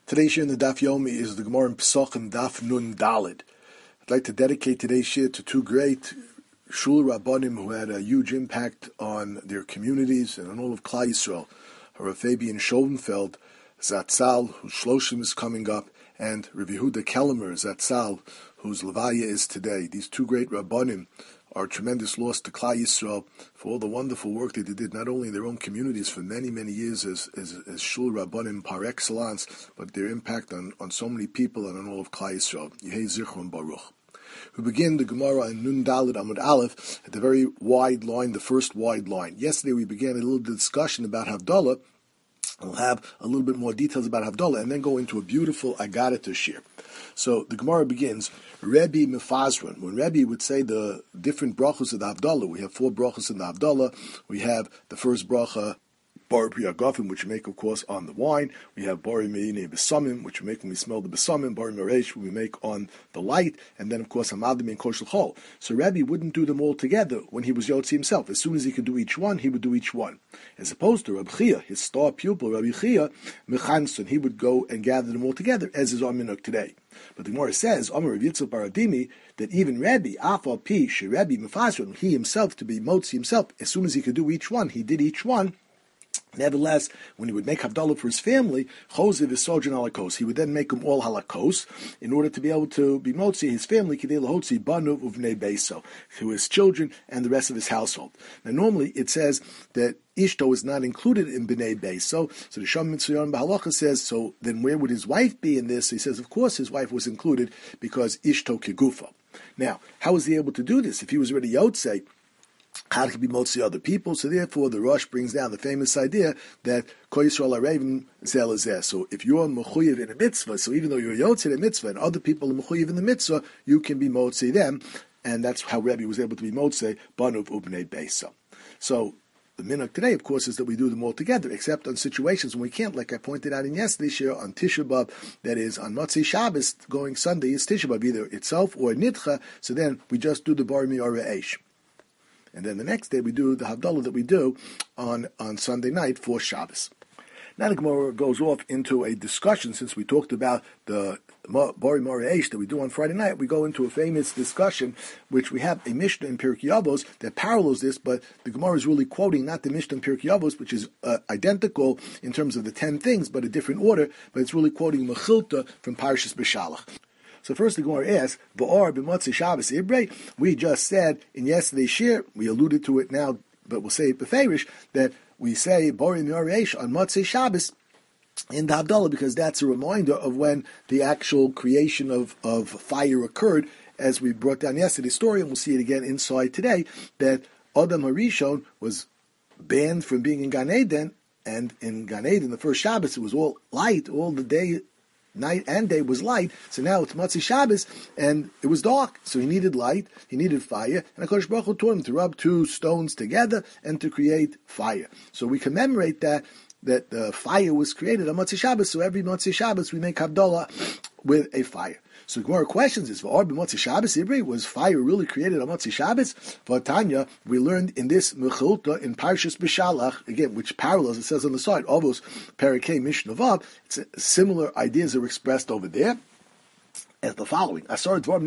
Today's shir in the Daf Yomi is the Gemara in Pesachim Daf Nun Dalid. I'd like to dedicate today's shir to two great Shul Rabbanim who had a huge impact on their communities and on all of Klal Yisrael. Rav Fabian Schoenfeld Zatzal, whose Shloshim is coming up, and Rav Yehuda Kellemer Zatzal, whose Levaya is today. These two great Rabbanim are a tremendous loss to Klal Yisrael for all the wonderful work that they did, not only in their own communities for many, many years as Shul Rabbanim par excellence, but their impact on so many people and on all of Klal Yisrael. Yehei Zichron Baruch. We begin the Gemara in Nun Daled Amud Aleph at the very wide line, the first wide line. Yesterday we began a little discussion about Havdalah. We'll have a little bit more details about Havdalah and then go into a beautiful Agadah shir. So the Gemara begins, Rebbe Mefazron. When Rebbe would say the different brachos of the Havdalah, we have four brachos in the Havdalah. We have the first bracha, Bar Pri Agafim, which we make, of course, on the wine. We have Bar Me'ine Besamim, which we make when we smell the Besamim. Bar Me'resh, we make on the light. And then, of course, Hamadim and Kosh L'chol. So Rebbe wouldn't do them all together when he was Yotzi himself. As soon as he could do each one, he would do each one. As opposed to Rabbi Chia, his star pupil, Rabbi Chia, Mechanson, he would go and gather them all together, as is our minhag today. But the Gemara says, Amar Rav Yitzchak Baradimi, that even Rebbe, Afal Pi, She Rebbe Mefazron, he himself, to be Motzi himself, as soon as he could do each one, he did each one. Nevertheless, when he would make Havdalah for his family, Chosev is Sojan Halakos, he would then make them all Halakos in order to be able to be Motzi his family, Kidei Lahotzi Banu Uvnei Beiso, to his children and the rest of his household. Now, normally it says that Ishto is not included in Bnei Beiso, so the Sham Mitzayon Bahalacha says, so then where would his wife be in this? He says, of course his wife was included because Ishto Kegufa. Now, how was he able to do this? If he was already Yotzei, how could be motzi other people? So therefore, the Rosh brings down the famous idea that Kol Yisrael Arevim Zel Zeh. So if you're mechuyev in a mitzvah, so even though you're yotze in a mitzvah and other people are mechuyev in the mitzvah, you can be motzi them, and that's how Rebbe was able to be motzi Banuv Ubnei Beisa. So the minhag today, of course, is that we do them all together, except on situations when we can't, like I pointed out in yesterday's year, on Tisha B'Av, that is, on Motzei Shabbos, going Sunday is Tisha B'Av, either itself or Nidcha, so then we just do the Bar Mi'ara Eish. And then the next day we do the Havdalah that we do on Sunday night for Shabbos. Now the Gemara goes off into a discussion, since we talked about the Bari More'esh that we do on Friday night, we go into a famous discussion, which we have a Mishnah in Pirkei Avos that parallels this, but the Gemara is really quoting not the Mishnah in Pirkei Avos, which is identical in terms of the 10 things, but a different order, but it's really quoting Mechilta from Parshas Beshalach. So first the Gemara asks, V'or b'motzei Shabbos Ibrei, we just said in yesterday's shir, we alluded to it now, but we'll say it beferish, that we say Bori Mi'aresh on Motzei Shabbos in the Havdalah, because that's a reminder of when the actual creation of fire occurred, as we brought down yesterday's story, and we'll see it again inside today, that Adam HaRishon was banned from being in Gan Eden, and in Gan Eden, the first Shabbos, it was all light, all the day, night and day was light, so now it's Motzei Shabbos, and it was dark, so he needed light, he needed fire, and HaKadosh Baruch Hu taught him to rub two stones together and to create fire. So we commemorate that the fire was created on Motzei Shabbos, so every Motzei Shabbos we make Havdalah with a fire. So Gemara questions is, for Motzei Shabbos Ibri, was fire really created on Motzei Shabbos? For Tanya, we learned in this Mechilta in Parshas Beshalach, again, which parallels, it says on the side, Avos Parakeh Mishnah Vav, similar ideas are expressed over there as the following. 10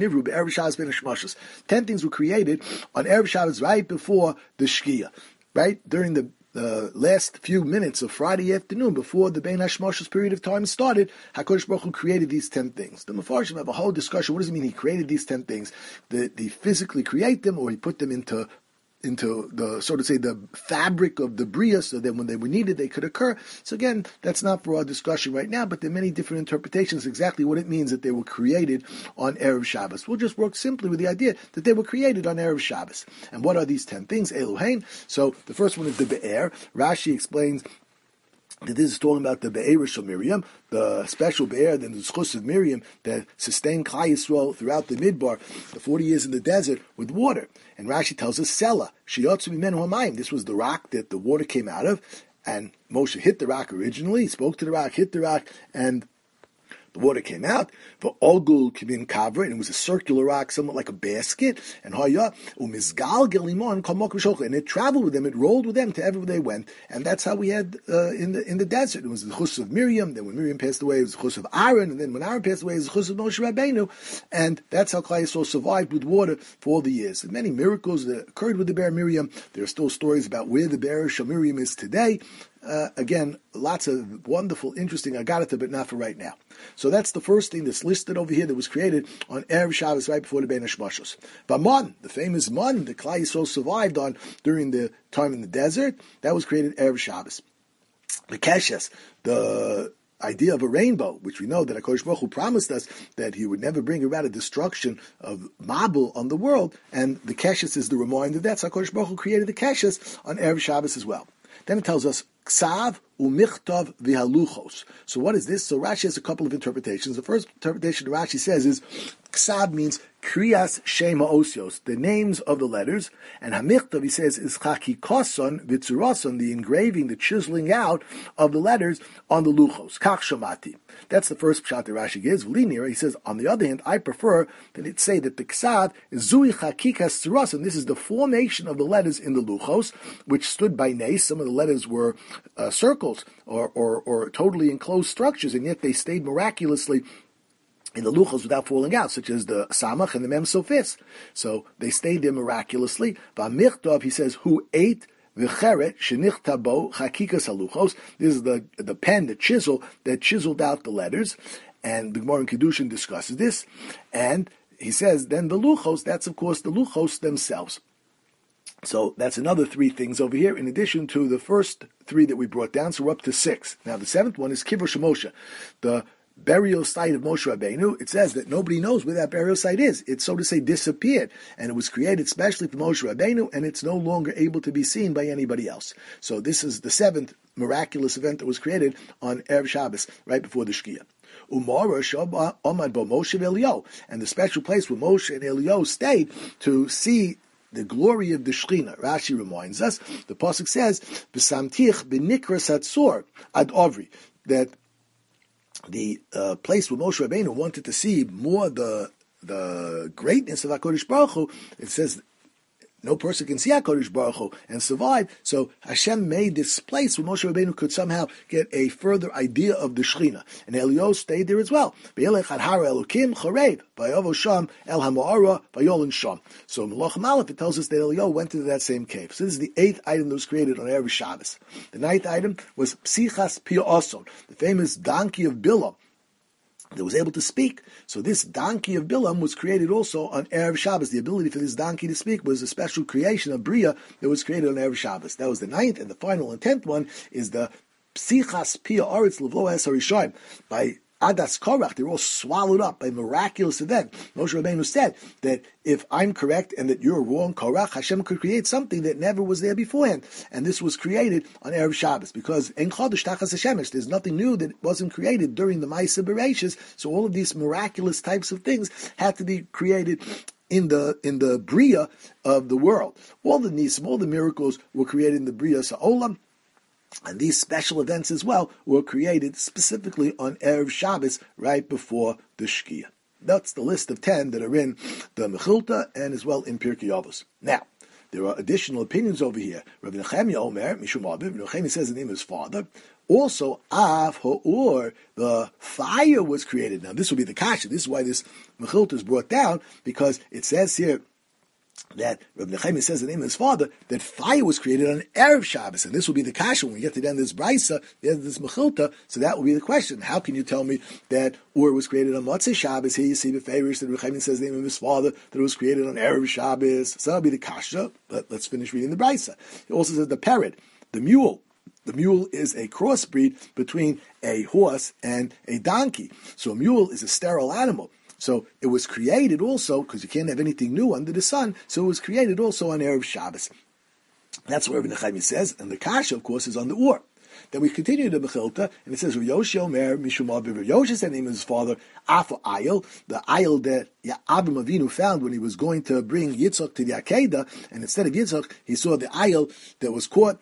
things were created on Erev Shabbos right before the Shkia, right? During the last few minutes of Friday afternoon, before the Bein HaShmoshes period of time started, HaKadosh Baruch Hu created these 10 things. The Mefarshim have a whole discussion. What does it mean he created these 10 things? Did he physically create them, or he put them into the, so to say, the fabric of the Bria, so that when they were needed, they could occur. So again, that's not for our discussion right now, but there are many different interpretations exactly what it means that they were created on Erev Shabbos. We'll just work simply with the idea that they were created on Erev Shabbos. And what are these 10 things? Eluhain. So the first one is the Be'er. Rashi explains that this is talking about the Be'erish of Miriam, the special Be'er, the Zchus of Miriam that sustained Klal Yisrael throughout the Midbar, the 40 years in the desert, with water. And Rashi tells us, Sela, Sheyotzu Mimenu Hamayim. This was the rock that the water came out of, and Moshe hit the rock originally, spoke to the rock, hit the rock, and The water came out. For Ogul Kibin Kavra, and it was a circular rock, somewhat like a basket. And Haya Umizgal Gelimon Kamok V'Shokla, and it traveled with them, it rolled with them to everywhere they went. And that's how we had in the desert. It was the chus of Miriam. Then when Miriam passed away, it was the chus of Aaron. And then when Aaron passed away, it was the chus of Moshe Rabbeinu. And that's how Klal Yisrael survived with water for all the years. And many miracles that occurred with the Be'er Miriam. There are still stories about where the Be'er Shel Miriam is today. Again, lots of wonderful, interesting agarata, but not for right now. So that's the first thing that's listed over here that was created on Erev Shabbos right before the Bein Hashmashos. V'man, the famous man that Klal Yisrael survived on during the time in the desert, that was created Erev Shabbos. The Keshes, the idea of a rainbow, which we know that HaKadosh Baruch Hu promised us that He would never bring about a destruction of Mabul on the world, and the Keshes is the reminder that HaKadosh Baruch Hu created the Keshes on Erev Shabbos as well. Then it tells us Ksav umichtav v'haluchos. So what is this? So Rashi has a couple of interpretations. The first interpretation Rashi says is Ksav means Kriyas Shema Osios, the names of the letters, and Hamichtav, he says, is Chakikoson Vitzurason, the engraving, the chiseling out of the letters on the luchos. Kach Shamati. That's the first pshat that Rashi gives. V'linir, he says, on the other hand, I prefer that it say that the Ksav is Zui Chakikas Tzurason. This is the formation of the letters in the luchos, which stood by nace. Some of the letters were circles or totally enclosed structures, and yet they stayed miraculously in the luchos without falling out, such as the samach and the mem sofis. So they stayed there miraculously. V'amichtov, he says, who ate v'cheret shenichtabo chakikas haluchos. This is the pen, the chisel that chiseled out the letters, and the Gemara in Kedushin discusses this. And he says, then the luchos, that's of course the luchos themselves. So that's another three things over here, in addition to the first three that we brought down, so we're up to six. Now the seventh one is Kivur Shemoshe, the burial site of Moshe Rabbeinu. It says that nobody knows where that burial site is. It, so to say, disappeared. And it was created specially for Moshe Rabbeinu, and it's no longer able to be seen by anybody else. So this is the seventh miraculous event that was created on Erev Shabbos, right before the Shkia. Umara Shabbat Omad Bo Moshe Eliyahu, and the special place where Moshe and Eliyahu stayed to see the glory of the Shechina. Rashi reminds us, the pasuk says, "B'samtich b'nikras hatzor ad Ovri," that the place where Moshe Rabbeinu wanted to see more the greatness of HaKadosh Baruch Hu, it says no person can see HaKadosh Baruch Hu and survive. So Hashem made this place where Moshe Rabbeinu could somehow get a further idea of the Shechina. And Eliyahu stayed there as well. So Melachim Aleph, it tells us that Eliyahu went into that same cave. So this is the eighth item that was created on Erev Shabbos. The ninth item was Psichas Pia Oson, the famous donkey of Bilam that was able to speak. So this donkey of Bilam was created also on Erev Shabbos. The ability for this donkey to speak was a special creation of Bria that was created on Erev Shabbos. That was the ninth, and the final and 10th one is the Psichas Pia Aretz Levo Es Harishayim. By Adas Korach, they're all swallowed up by a miraculous event. Moshe Rabbeinu said that if I'm correct and that you're wrong, Korach, Hashem could create something that never was there beforehand. And this was created on Erev Shabbos, because En Chodesh Tachas Hashemesh, there's nothing new that wasn't created during the Ma'aseh Bereishis. So all of these miraculous types of things had to be created in the Bria of the world. All the Nisim, all the miracles were created in the Bria Sa'olam. And these special events as well were created specifically on Erev Shabbos, right before the Shkia. That's the list of 10 that are in the Mechilta and as well in Pirkei Avos. Now, there are additional opinions over here. Rabbi Nechemia Omer, Mishum Aviv, Rabbi Nechemia says the name of his father. Also, Av Ha'or, the fire was created. Now, this will be the kasha. This is why this Mechilta is brought down, because it says here that Rabbi Nechemia says the name of his father, that fire was created on Erev Shabbos. And this will be the kasha when we get to the end of this Braisa, the end of this Mechilta. So that will be the question. How can you tell me that Ur was created on Motzei Shabbos? Here you see Beferish that Rabbi Nechemia says the name of his father, that it was created on Erev Shabbos. So that will be the kasha. But let's finish reading the Braisa. It also says the parrot, the mule. The mule is a crossbreed between a horse and a donkey. So a mule is a sterile animal. So it was created also, because you can't have anything new under the sun, so it was created also on Erev Shabbos. That's what Rabbi Nechemia says, and the kasha, of course, is on the Ur. Then we continue the Mechilta, and it says, Yoshi Omer, Mishum Aviv. Yoshi said the name of his father, Afa Ayel, the Ayel that Avraham Avinu found when he was going to bring Yitzchak to the Akedah, and instead of Yitzchak, he saw the Ayel that was caught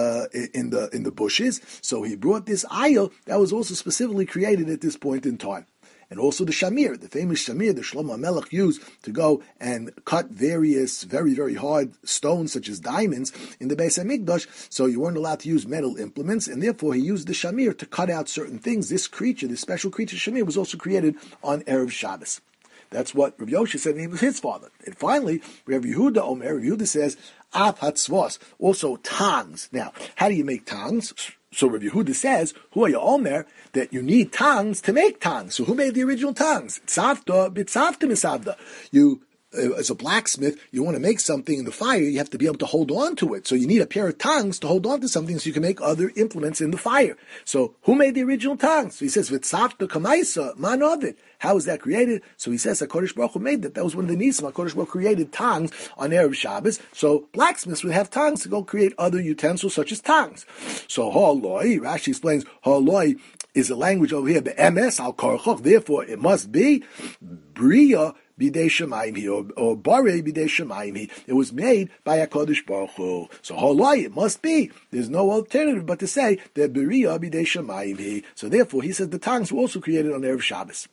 in the bushes. So he brought this Ayel that was also specifically created at this point in time. and also the shamir, the famous shamir that Shlomo HaMelech used to go and cut various very, very hard stones such as diamonds in the Beis HaMikdash. So you weren't allowed to use metal implements, and therefore he used the shamir to cut out certain things. This creature, this special creature shamir, was also created on Erev Shabbos. That's what Rav Yosha said, and he was his father. And finally, Rav Yehuda Omer, Rav Yehuda says, Af hatzvos, also tongs. Now, how do you make tongs? So Rav Yehuda says, Hu haya Omer, that you need tongs to make tongs. So who made the original tongs? Tzavta b'tzavta misavda. You, as a blacksmith, you want to make something in the fire, you have to be able to hold on to it. So you need a pair of tongs to hold on to something so you can make other implements in the fire. So who made the original tongs? So he says, V'tzavta kamaisa, man of it. How was that created? So he says HaKadosh Baruch Hu made that. That was one of the nisim. HaKadosh Baruch Hu created tongs on Erev Shabbos. So blacksmiths would have tongs to go create other utensils such as tongs. So Ha'aloi, Rashi explains, Ha'aloi is a language over here, Be'emes al Karchoch. Therefore, it must be Bria Bidei Shemayim or Bare Bidei Shemayim. It was made by HaKadosh Baruch Hu. So Ha'aloi, it must be. There's no alternative but to say that Bria Bidei Shemayim. So therefore, he says the tongs were also created on Erev Shabbos.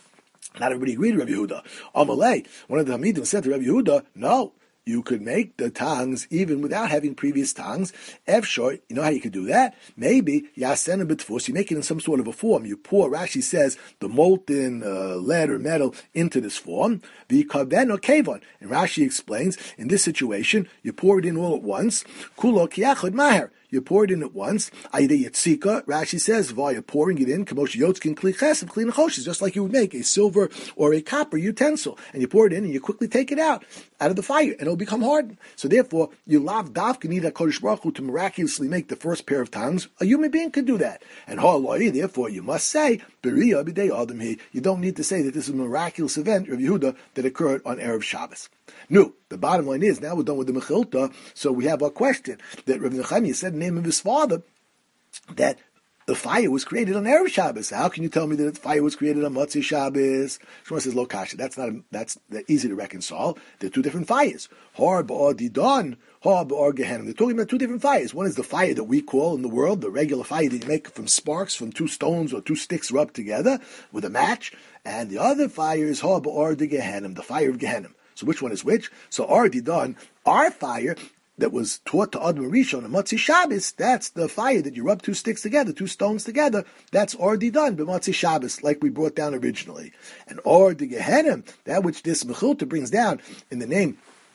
Not everybody agreed to Rabbi Yehuda. Amalei, one of the Hamidim said to Rabbi Yehuda, no, you could make the tongs even without having previous tongs. Efshor, you know how you could do that? Maybe, yasen b'tfus, you make it in some sort of a form. You pour, Rashi says, the molten lead or metal into this form. V'kaven or kavon. And Rashi explains, in this situation, you pour it in all at once. Kulo kiachod maher. You pour it in at once. Aida Yitzika, Rashi says, via pouring it in, Kamosh Yotzkin Kli Chesed, Kli Nechoshes, just like you would make a silver or a copper utensil. And you pour it in and you quickly take it out of the fire, and it'll become hardened. So therefore, you lav dafka need HaKadosh Baruch Hu to miraculously make the first pair of tongues. A human being could do that. And ha'aloi, therefore, you must say, Beriya b'dei Adam hi. You don't need to say that this is a miraculous event, Rav Yehuda, that occurred on Erev Shabbos. No, the bottom line is, now we're done with the Mechilta, so we have our question, that Rav Nechemiah said in the name of his father, that the fire was created on Erev Shabbos. How can you tell me that the fire was created on Motzei Shabbos? Shmuel says, Lo kasha. That's easy to reconcile. They're two different fires. Har ba'or didon, har ba'or gehenim. They're talking about two different fires. One is the fire that we call in the world, the regular fire that you make from sparks, from two stones or two sticks rubbed together with a match. And the other fire is har ba'or de gehenim, the fire of Gehenim. So which one is which? So Ar Didon, our fire that was taught to Adam Rishon and Motzei Shabbos, that's the fire that you rub two sticks together, two stones together. That's Ar Didon, but Motzei Shabbos, like we brought down originally. And Ar de Gehenim, that which this Mechilta brings down in the name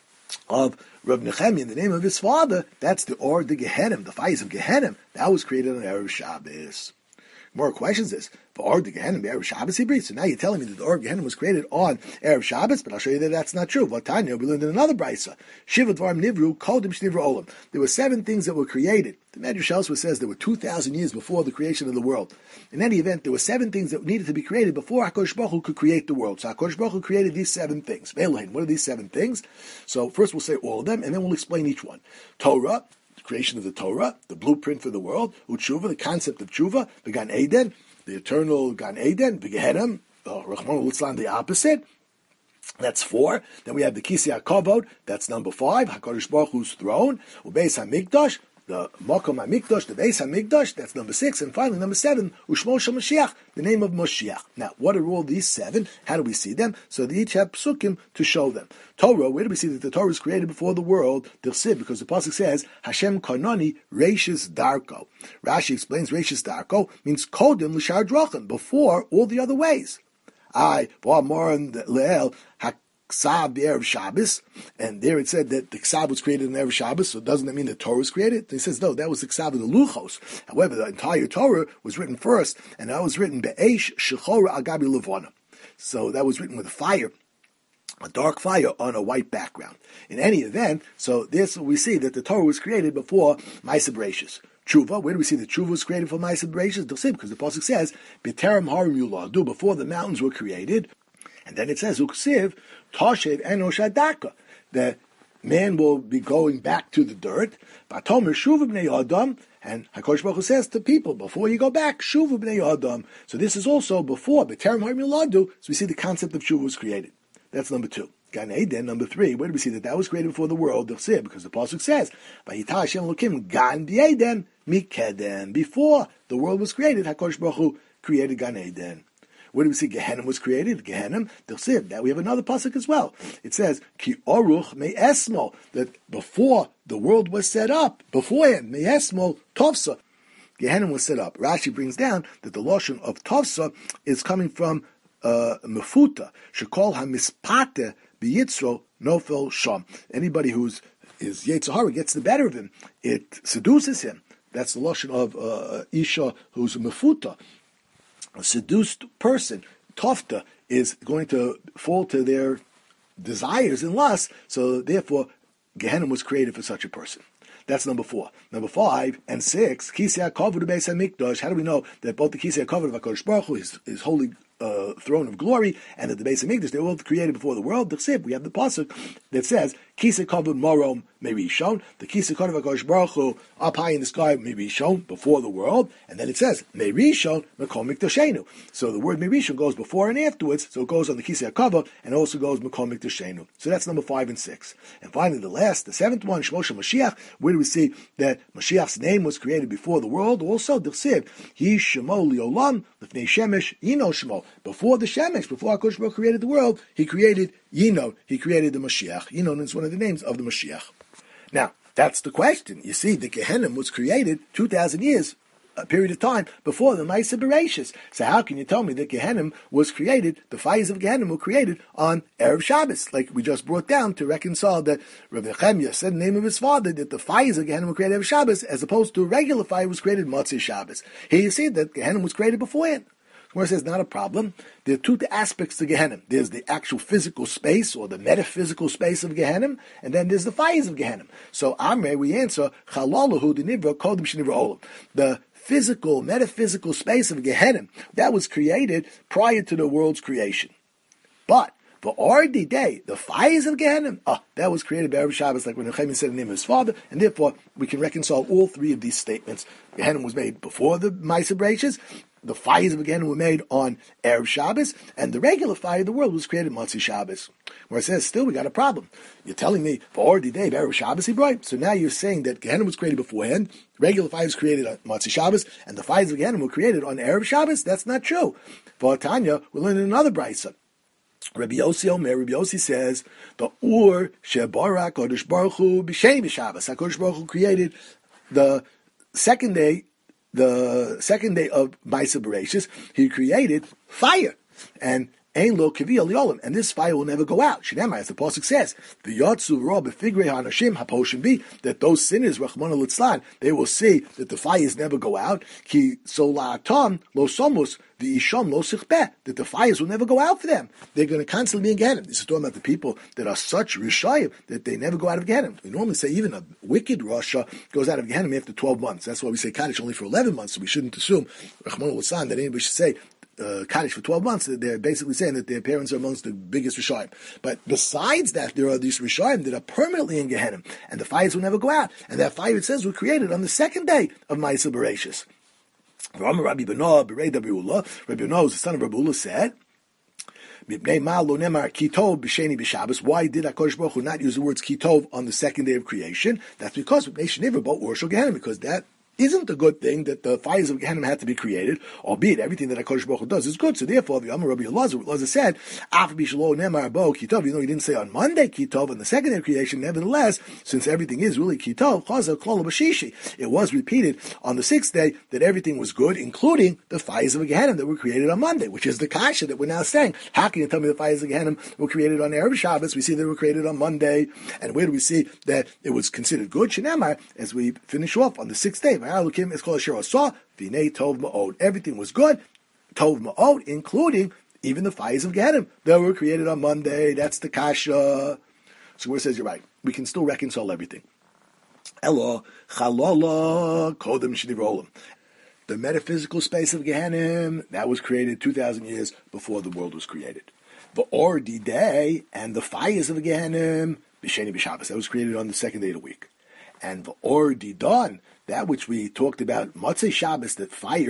of Rav Nechemiah, in the name of his father, that's the Ar de Gehenim, the fires of Gehenim. That was created on Erev Shabbos. More questions is, for Or Gehenim, Erev Shabbos he breathes. So now you're telling me that the Or Gehenim was created on Erev Shabbos, but I'll show you that that's not true. Vatanya, we learned in another brisa. Shiva Dvarim Nivru, Kodim Shnivru Olam. There were 7 things that were created. The Medrash elsewhere says there were 2,000 years before the creation of the world. In any event, there were 7 things that needed to be created before HaKadosh Baruch Hu could create the world. So HaKadosh Baruch Hu created these 7 things. Ve'elohein, what are these 7 things? So first we'll say all of them, and then we'll explain each one. Torah, the creation of the Torah, the blueprint for the world. Utshuva, the concept of Tshuva, the Gan Eden, the eternal Gan Eden, the Gehenim, Rachmana litzlan, the opposite. That's 4. Then we have the Kisei HaKavod, that's number 5, HaKadosh Baruch Hu's throne, Ubeis HaMikdash, the Makom HaMikdash, the Beis HaMikdash, that's number 6, and finally number 7, Ushmo Shel Mashiach, the name of Mashiach. Now, what are all these 7? How do we see them? So they each have psukim to show them. Torah, where do we see that the Torah was created before the world? Dirsid, because the pasuk says, Hashem Kanani Reishis Darko. Rashi explains Reishis Darko means Kodim L'Shar Drachim, before all the other ways. Leel Ksav Erev Shabbos, and there it said that the Ksav was created in Erev Shabbos, so doesn't that mean the Torah was created? And he says, no, that was the Ksav of the Luchos. However, the entire Torah was written first, and that was written Be'esh Shechora Agabi Levana. So that was written with a fire, a dark fire on a white background. In any event, so this we see that the Torah was created before Ma'aseh Bereishis. Tshuva, where do we see that Tshuva was created for Ma'aseh Bereishis? Because the pasuk says, B'terem harim yuladu, before the mountains were created. And then it says, Uksiv, Toshev Enosh Adaka, that man will be going back to the dirt. Vatomer Shuva B'nei Adam, and HaKadosh Baruch Hu says to people, before you go back, Shuva B'nei Adam. So this is also before, B'terem harim yuladu, so we see the concept of Tshuva was created. That's number 2. Gan Eden, number 3. Where do we see that was created before the world? Because the pasuk says, "Vayita Hashem Elokim Gan Eden Mikedem." Before the world was created, HaKadosh Baruch Hu created Gan Eden. Where do we see Gehenna was created? Gehenna, Dilsiv. Now we have another pasuk as well. It says, Ki Oruch Me'esmo, that before the world was set up, beforehand, Me'esmo Tovsa, Gehenna was set up. Rashi brings down that the lotion of Tovsa is coming from Mefuta, Shekol HaMispate B'Yitzro Nofel Sham. Anybody whose Yetzer Hara gets the better of him, it seduces him. That's the lotion of Isha who's a Mefuta. A seduced person, Tofta, is going to fall to their desires and lusts, so therefore Gehenna was created for such a person. That's number 4. Number 5 and 6, Kisei HaKavod Beis HaMikdash. How do we know that both the Kisei HaKavod of HaKadosh Baruch Hu, his holy throne of glory, and that the Beis HaMikdash, they were all created before the world? We have the pasuk that says, Kisei Kavod Morom Merishon, the Kisei Kavod of HaKadosh Baruch Hu, up high in the sky, Merishon, before the world, and then it says, Merishon Mekom Mikdashenu. So the word Merishon goes before and afterwards, so it goes on the Kisei HaKavod, and also goes Mekom Mikdashenu. So that's number 5 and 6. And finally, the 7th one, Shmo Shel Mashiach, where do we see that Mashiach's name was created before the world? Also, D'chsiv, He Shemo Liolam, Lefnei Shemesh, Yino Shemo. Before the Shemesh, before HaKadosh Baruch Hu created the world, he created Yinon, he created the Mashiach. Yinon is one of the names of the Mashiach. Now, that's the question. You see, the Gehenna was created 2,000 years, a period of time, before the Ma'aseh Bereishis. So how can you tell me that Gehenna was created, the fires of Gehenna were created on Erev Shabbos, like we just brought down to reconcile that Rav Nechemia said in the name of his father that the fires of Gehenna were created Erev Shabbos, as opposed to a regular fire was created Motzei Shabbos. Here you see that Gehenna was created beforehand. Where it says not a problem. There are 2 aspects to Gehenna. There's the actual physical space or the metaphysical space of Gehenna, and then there's the fires of Gehenna. So Amrei, we answer, Chalalahu Dinivra Kodim Shnivra Olam. The physical, metaphysical space of Gehenna, that was created prior to the world's creation. But for Ardi Day, the fires of Gehenna, that was created by Erev Shabbos, like when Nehemiah said in the name of his father, and therefore we can reconcile all 3 of these statements. Gehenna was made before the Ma'aseh Bereishis, the fires of Gehenna were made on Erev Shabbos, and the regular fire of the world was created Motzei Shabbos. Where it says, still we got a problem. You're telling me, for Ardi Day, Erev Shabbos, he brought. So now you're saying that Gehenna was created beforehand, regular fire was created on Motzei Shabbos, and the fires of Gehenna were created on Erev Shabbos? That's not true. For Tanya, we're learning another brisa. Rabbi Yossi Omer, Rabbi Yossi says, the Ur Shebara Kodesh Baruch Hu B'Sheni B'Shabbos. HaKadosh Baruch Hu created the second day of Ma'aseh Bereishis. He created fire. And Ein lo kiviyah liolam, and this fire will never go out. Shneimar, as the pasuk says, the yotzu ra befigrei hanashim haposhim bi, that those sinners, Rachmana litzlan, they will see that the fires never go out. Ki solaatam lo somus the isham lo sichbeh, that the fires will never go out for them. They're going to constantly be in Gehenna. This is talking about the people that are such rishayim that they never go out of Gehenna. We normally say even a wicked rasha goes out of Gehenna after 12 months. That's why we say Kaddish only for 11 months. So we shouldn't assume Rachmana litzlan that anybody should say Kaddish for 12 months, they're basically saying that their parents are amongst the biggest Rishayim. But besides that, there are these Rishayim that are permanently in Gehenna, and the fires will never go out. And that fire, it says, were created on the second day of Ma'aseh Bereishis. Rabbi Benah, Rabbi Benah, the son of Rabbi Ula, said, why did HaKadosh Baruch Hu not use the words Kitov on the second day of creation? That's because that isn't a good thing that the fires of Gehenna had to be created, albeit everything that HaKadosh Baruch Hu does is good. So therefore, the Amar Rabbi Elazar said, even though he didn't say on Monday Kitov, on the second day of creation, nevertheless, since everything is really Kitov, it was repeated on the 6th day that everything was good, including the fires of Gehenna that were created on Monday, which is the kasha that we're now saying. How can you tell me the fires of Gehenna were created on Erev Shabbos? We see they were created on Monday. And where do we see that it was considered good? Shenamar, as we finish off on the 6th day. Everything was good, tov ma'od, including even the fires of Gehenna that were created on Monday. That's the kasha. So where it says you're right, we can still reconcile everything. Elo chalala kodem shnirolim. The metaphysical space of Gehenna that was created 2,000 years before the world was created. The Ordi day and the fires of Gehenna b'sheni b'Shabbos, that was created on the second day of the week. And the Ordi dawn, that which we talked about, Motzei Shabbos, that fire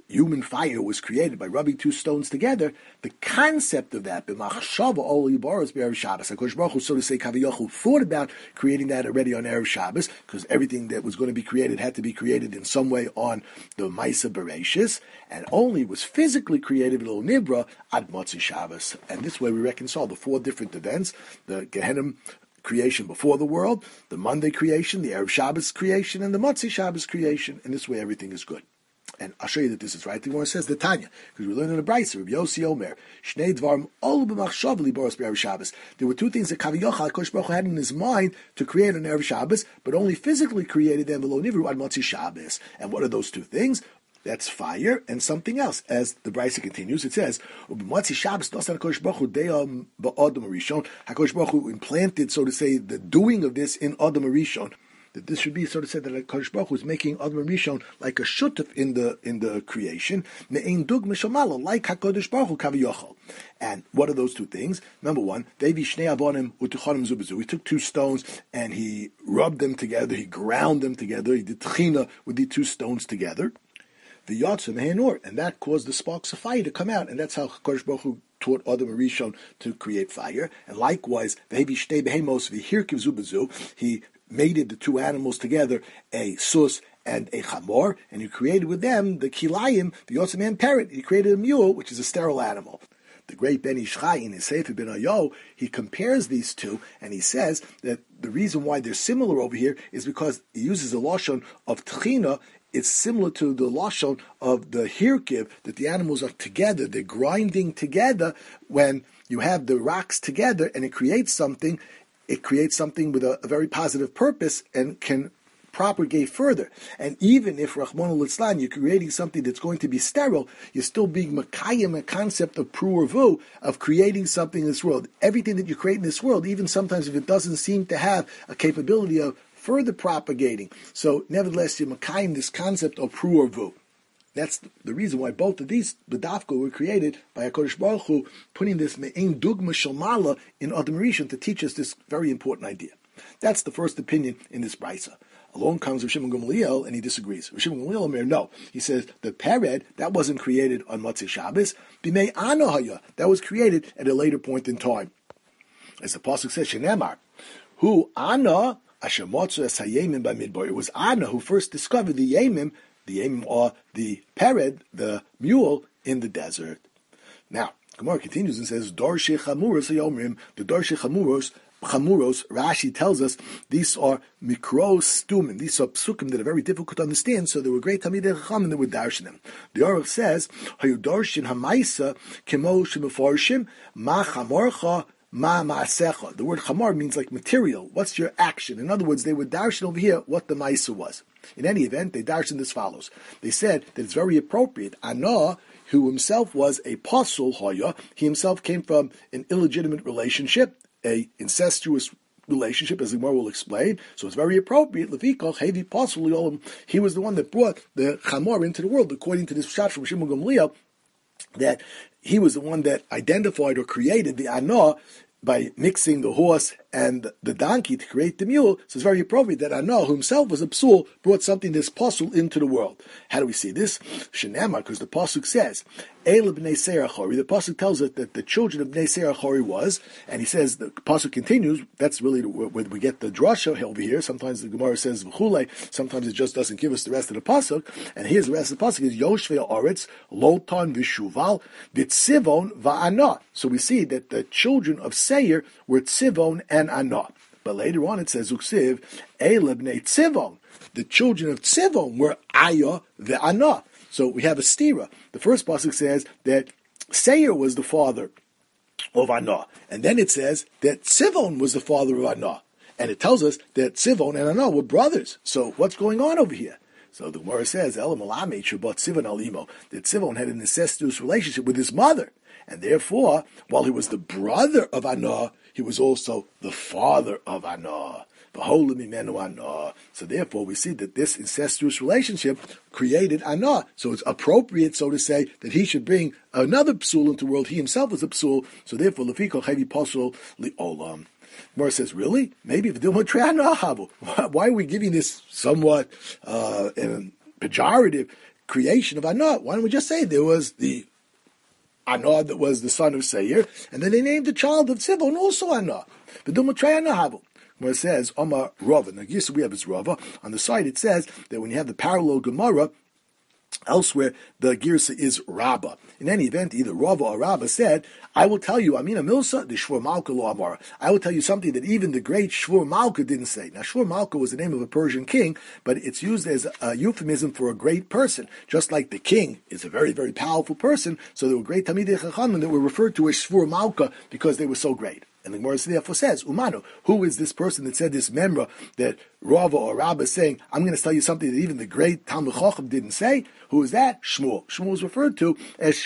human fire was created by rubbing two stones together, the concept of that, b'machshava ol yibaros b'erev Shabbos, HaKadosh Baruch Hu, so to say, Kaviyachol, thought about creating that already on Erev Shabbos, because everything that was going to be created had to be created in some way on the Maisa Bereshis, and only was physically created Lo Nibra ad Motzi Shabbos. And this way we reconcile the four different events: the Gehenim creation before the world, the Monday creation, the Erev Shabbos creation, and the Motzi Shabbos creation. And this way everything is good. And I'll show you that this is right. The one says the Tanya, because we learn in the Brisa, Rabbi Yossi Omer, Shnei Dvarim Ol B'Machshav Liboros B'Erev Shabbos. There were two things that Kaviyachal HaKadosh Baruch Hu had in his mind to create on Erev Shabbos, but only physically created them V'lo Nivru ad Motzi Shabbos. And what are those two things? That's fire and something else. As the Brisa continues, it says, "U'b'motzi Shabbos nosan HaKadosh Baruch Hu de'am ba'Adam Rishon." HaKadosh Baruch Hu implanted, so to say, the doing of this in Adam Rishon. That this should be sort of said that HaKadosh Baruch Hu is making Adam Rishon like a shutuf in the creation, me'ein dug mishamala, like HaKadosh Baruch Hu kaviyachol. And what are those two things? Number one, Devi Shnei Abonim U'Tichonim Zubazu. He took two stones and he rubbed them together. He ground them together. He did tchina with the two stones together. The Yatzim Mehenor, and that caused the sparks of fire to come out, and that's how HaKadosh Baruch Hu taught Adam Rishon to create fire. And likewise, Ve'hevi Shnei Behemos V'Hirkiv Zubazu. He mated the two animals together, a sus and a chamor, and he created with them the kilayim, the Yotzim and parrot. He created a mule, which is a sterile animal. The great Ben Ish Chai in his Sefer Ben Ayo, he compares these two, and he says that the reason why they're similar over here is because he uses the lashon of tchina. It's similar to the lashon of the hirkiv, that the animals are together, they're grinding together. When you have the rocks together and it creates something with a very positive purpose and can propagate further. And even if Rahman al-Islam, you're creating something that's going to be sterile, you're still being makayim, a concept of pru of creating something in this world. Everything that you create in this world, even sometimes if it doesn't seem to have a capability of further propagating, so nevertheless you're makayim this concept of pru. That's the reason why both of these, the Dafka, were created by HaKadosh Baruch Hu, putting this me'ein dugma shalmala in Adam Rishon to teach us this very important idea. That's the first opinion in this Brisa. Along comes Rav Shimon Gamliel, and he disagrees. Rav Shimon Gamliel Omer, no. He says, the Pered, that wasn't created on Motzei Shabbos. B'mei Anohaya, that was created at a later point in time. As the Pasuk says, Shenemar, who Ana, Asher Motzu Es HaYemim B'Midbar. It was Ana who first discovered the Yemim or the Pered, the mule, in the desert. Now, Gemara continues and says, Dorshei Chamuros Hayomrim, the Dorshei Chamuros, Rashi tells us these are mikros stumim. These are psukim that are very difficult to understand. So they were great Talmidei Chacham and they would darshan them. The Aruch says, "Hayu darshin hamaisa kemo shemefarshim ma chamorcha ma maasecha." The word chamar means like material. What's your action? In other words, they would darshan over here what the maisa was. In any event, they darshan as follows. They said that it's very appropriate. Anah, who himself was a pasul hoya, he himself came from an illegitimate relationship, a incestuous relationship, as the Gemara will explain. So it's very appropriate. Levikach hevi pasul, he was the one that brought the chamor into the world, according to this pshat from Shimon Gamliel, that he was the one that identified or created the anah by mixing the horse and the donkey to create the mule. So it's very appropriate that Anah, who himself was a psul, brought something that's pasul into the world. How do we see this? Shenema, because the pasuk says, Eila b'nei Seir Achori. The pasuk tells us that the children of b'nei Seir Achori was, and he says, the pasuk continues, that's really where we get the drasha over here. Sometimes the Gemara says v'chulei, sometimes it just doesn't give us the rest of the pasuk. And here's the rest of the pasuk is Yoshvei Oretz, Lotan v'shuval, v'tzivon va'anah. So we see that the children of Seir were Tzivon and Anah. But later on it says, Uksiv, Eila b'nei Tzivon. The children of Tzivon were Aya ve'Anah. So we have a stira. The first pasuk says that Seir was the father of Anah. And then it says that Tzivon was the father of Anah. And it tells us that Tzivon and Anah were brothers. So what's going on over here? So the Gemara says, Elam Alame Shabbat Tzivon Alimo, that Tzivon had an incestuous relationship with his mother. And therefore, while he was the brother of Anah, he was also the father of Anah. So therefore, we see that this incestuous relationship created Anah. So it's appropriate, so to say, that he should bring another psul into the world. He himself was a psul. So therefore, Lefiko Chevi Pasul Li'olam. Gemara says, really? Maybe if why are we giving this somewhat pejorative creation of Anah. Why don't we just say there was the Anah that was the son of Seir, and then they named the child of Tzivon also Anah. Where it says, Omar Rava. Now, yes, we have his Rava. On the side, it says that when you have the parallel Gemara, elsewhere, the Girsa is Rabbah. In any event, either Rava or Rabbah said, I will tell you, Amina Milsa, the Shvur Malka lo Amara. I will tell you something that even the great Shvur Malka didn't say. Now, Shvur Malka was the name of a Persian king, but it's used as a euphemism for a great person. Just like the king is a very, very powerful person, so there were great Talmidei Chachamim that were referred to as Shvur Malka because they were so great. And the Gemara therefore says, Umanu, who is this person that said this memra that Rava or Rabbah is saying, I'm going to tell you something that even the great Talmid Chacham didn't say? Who is that? Shmuel. Shmuel is referred to as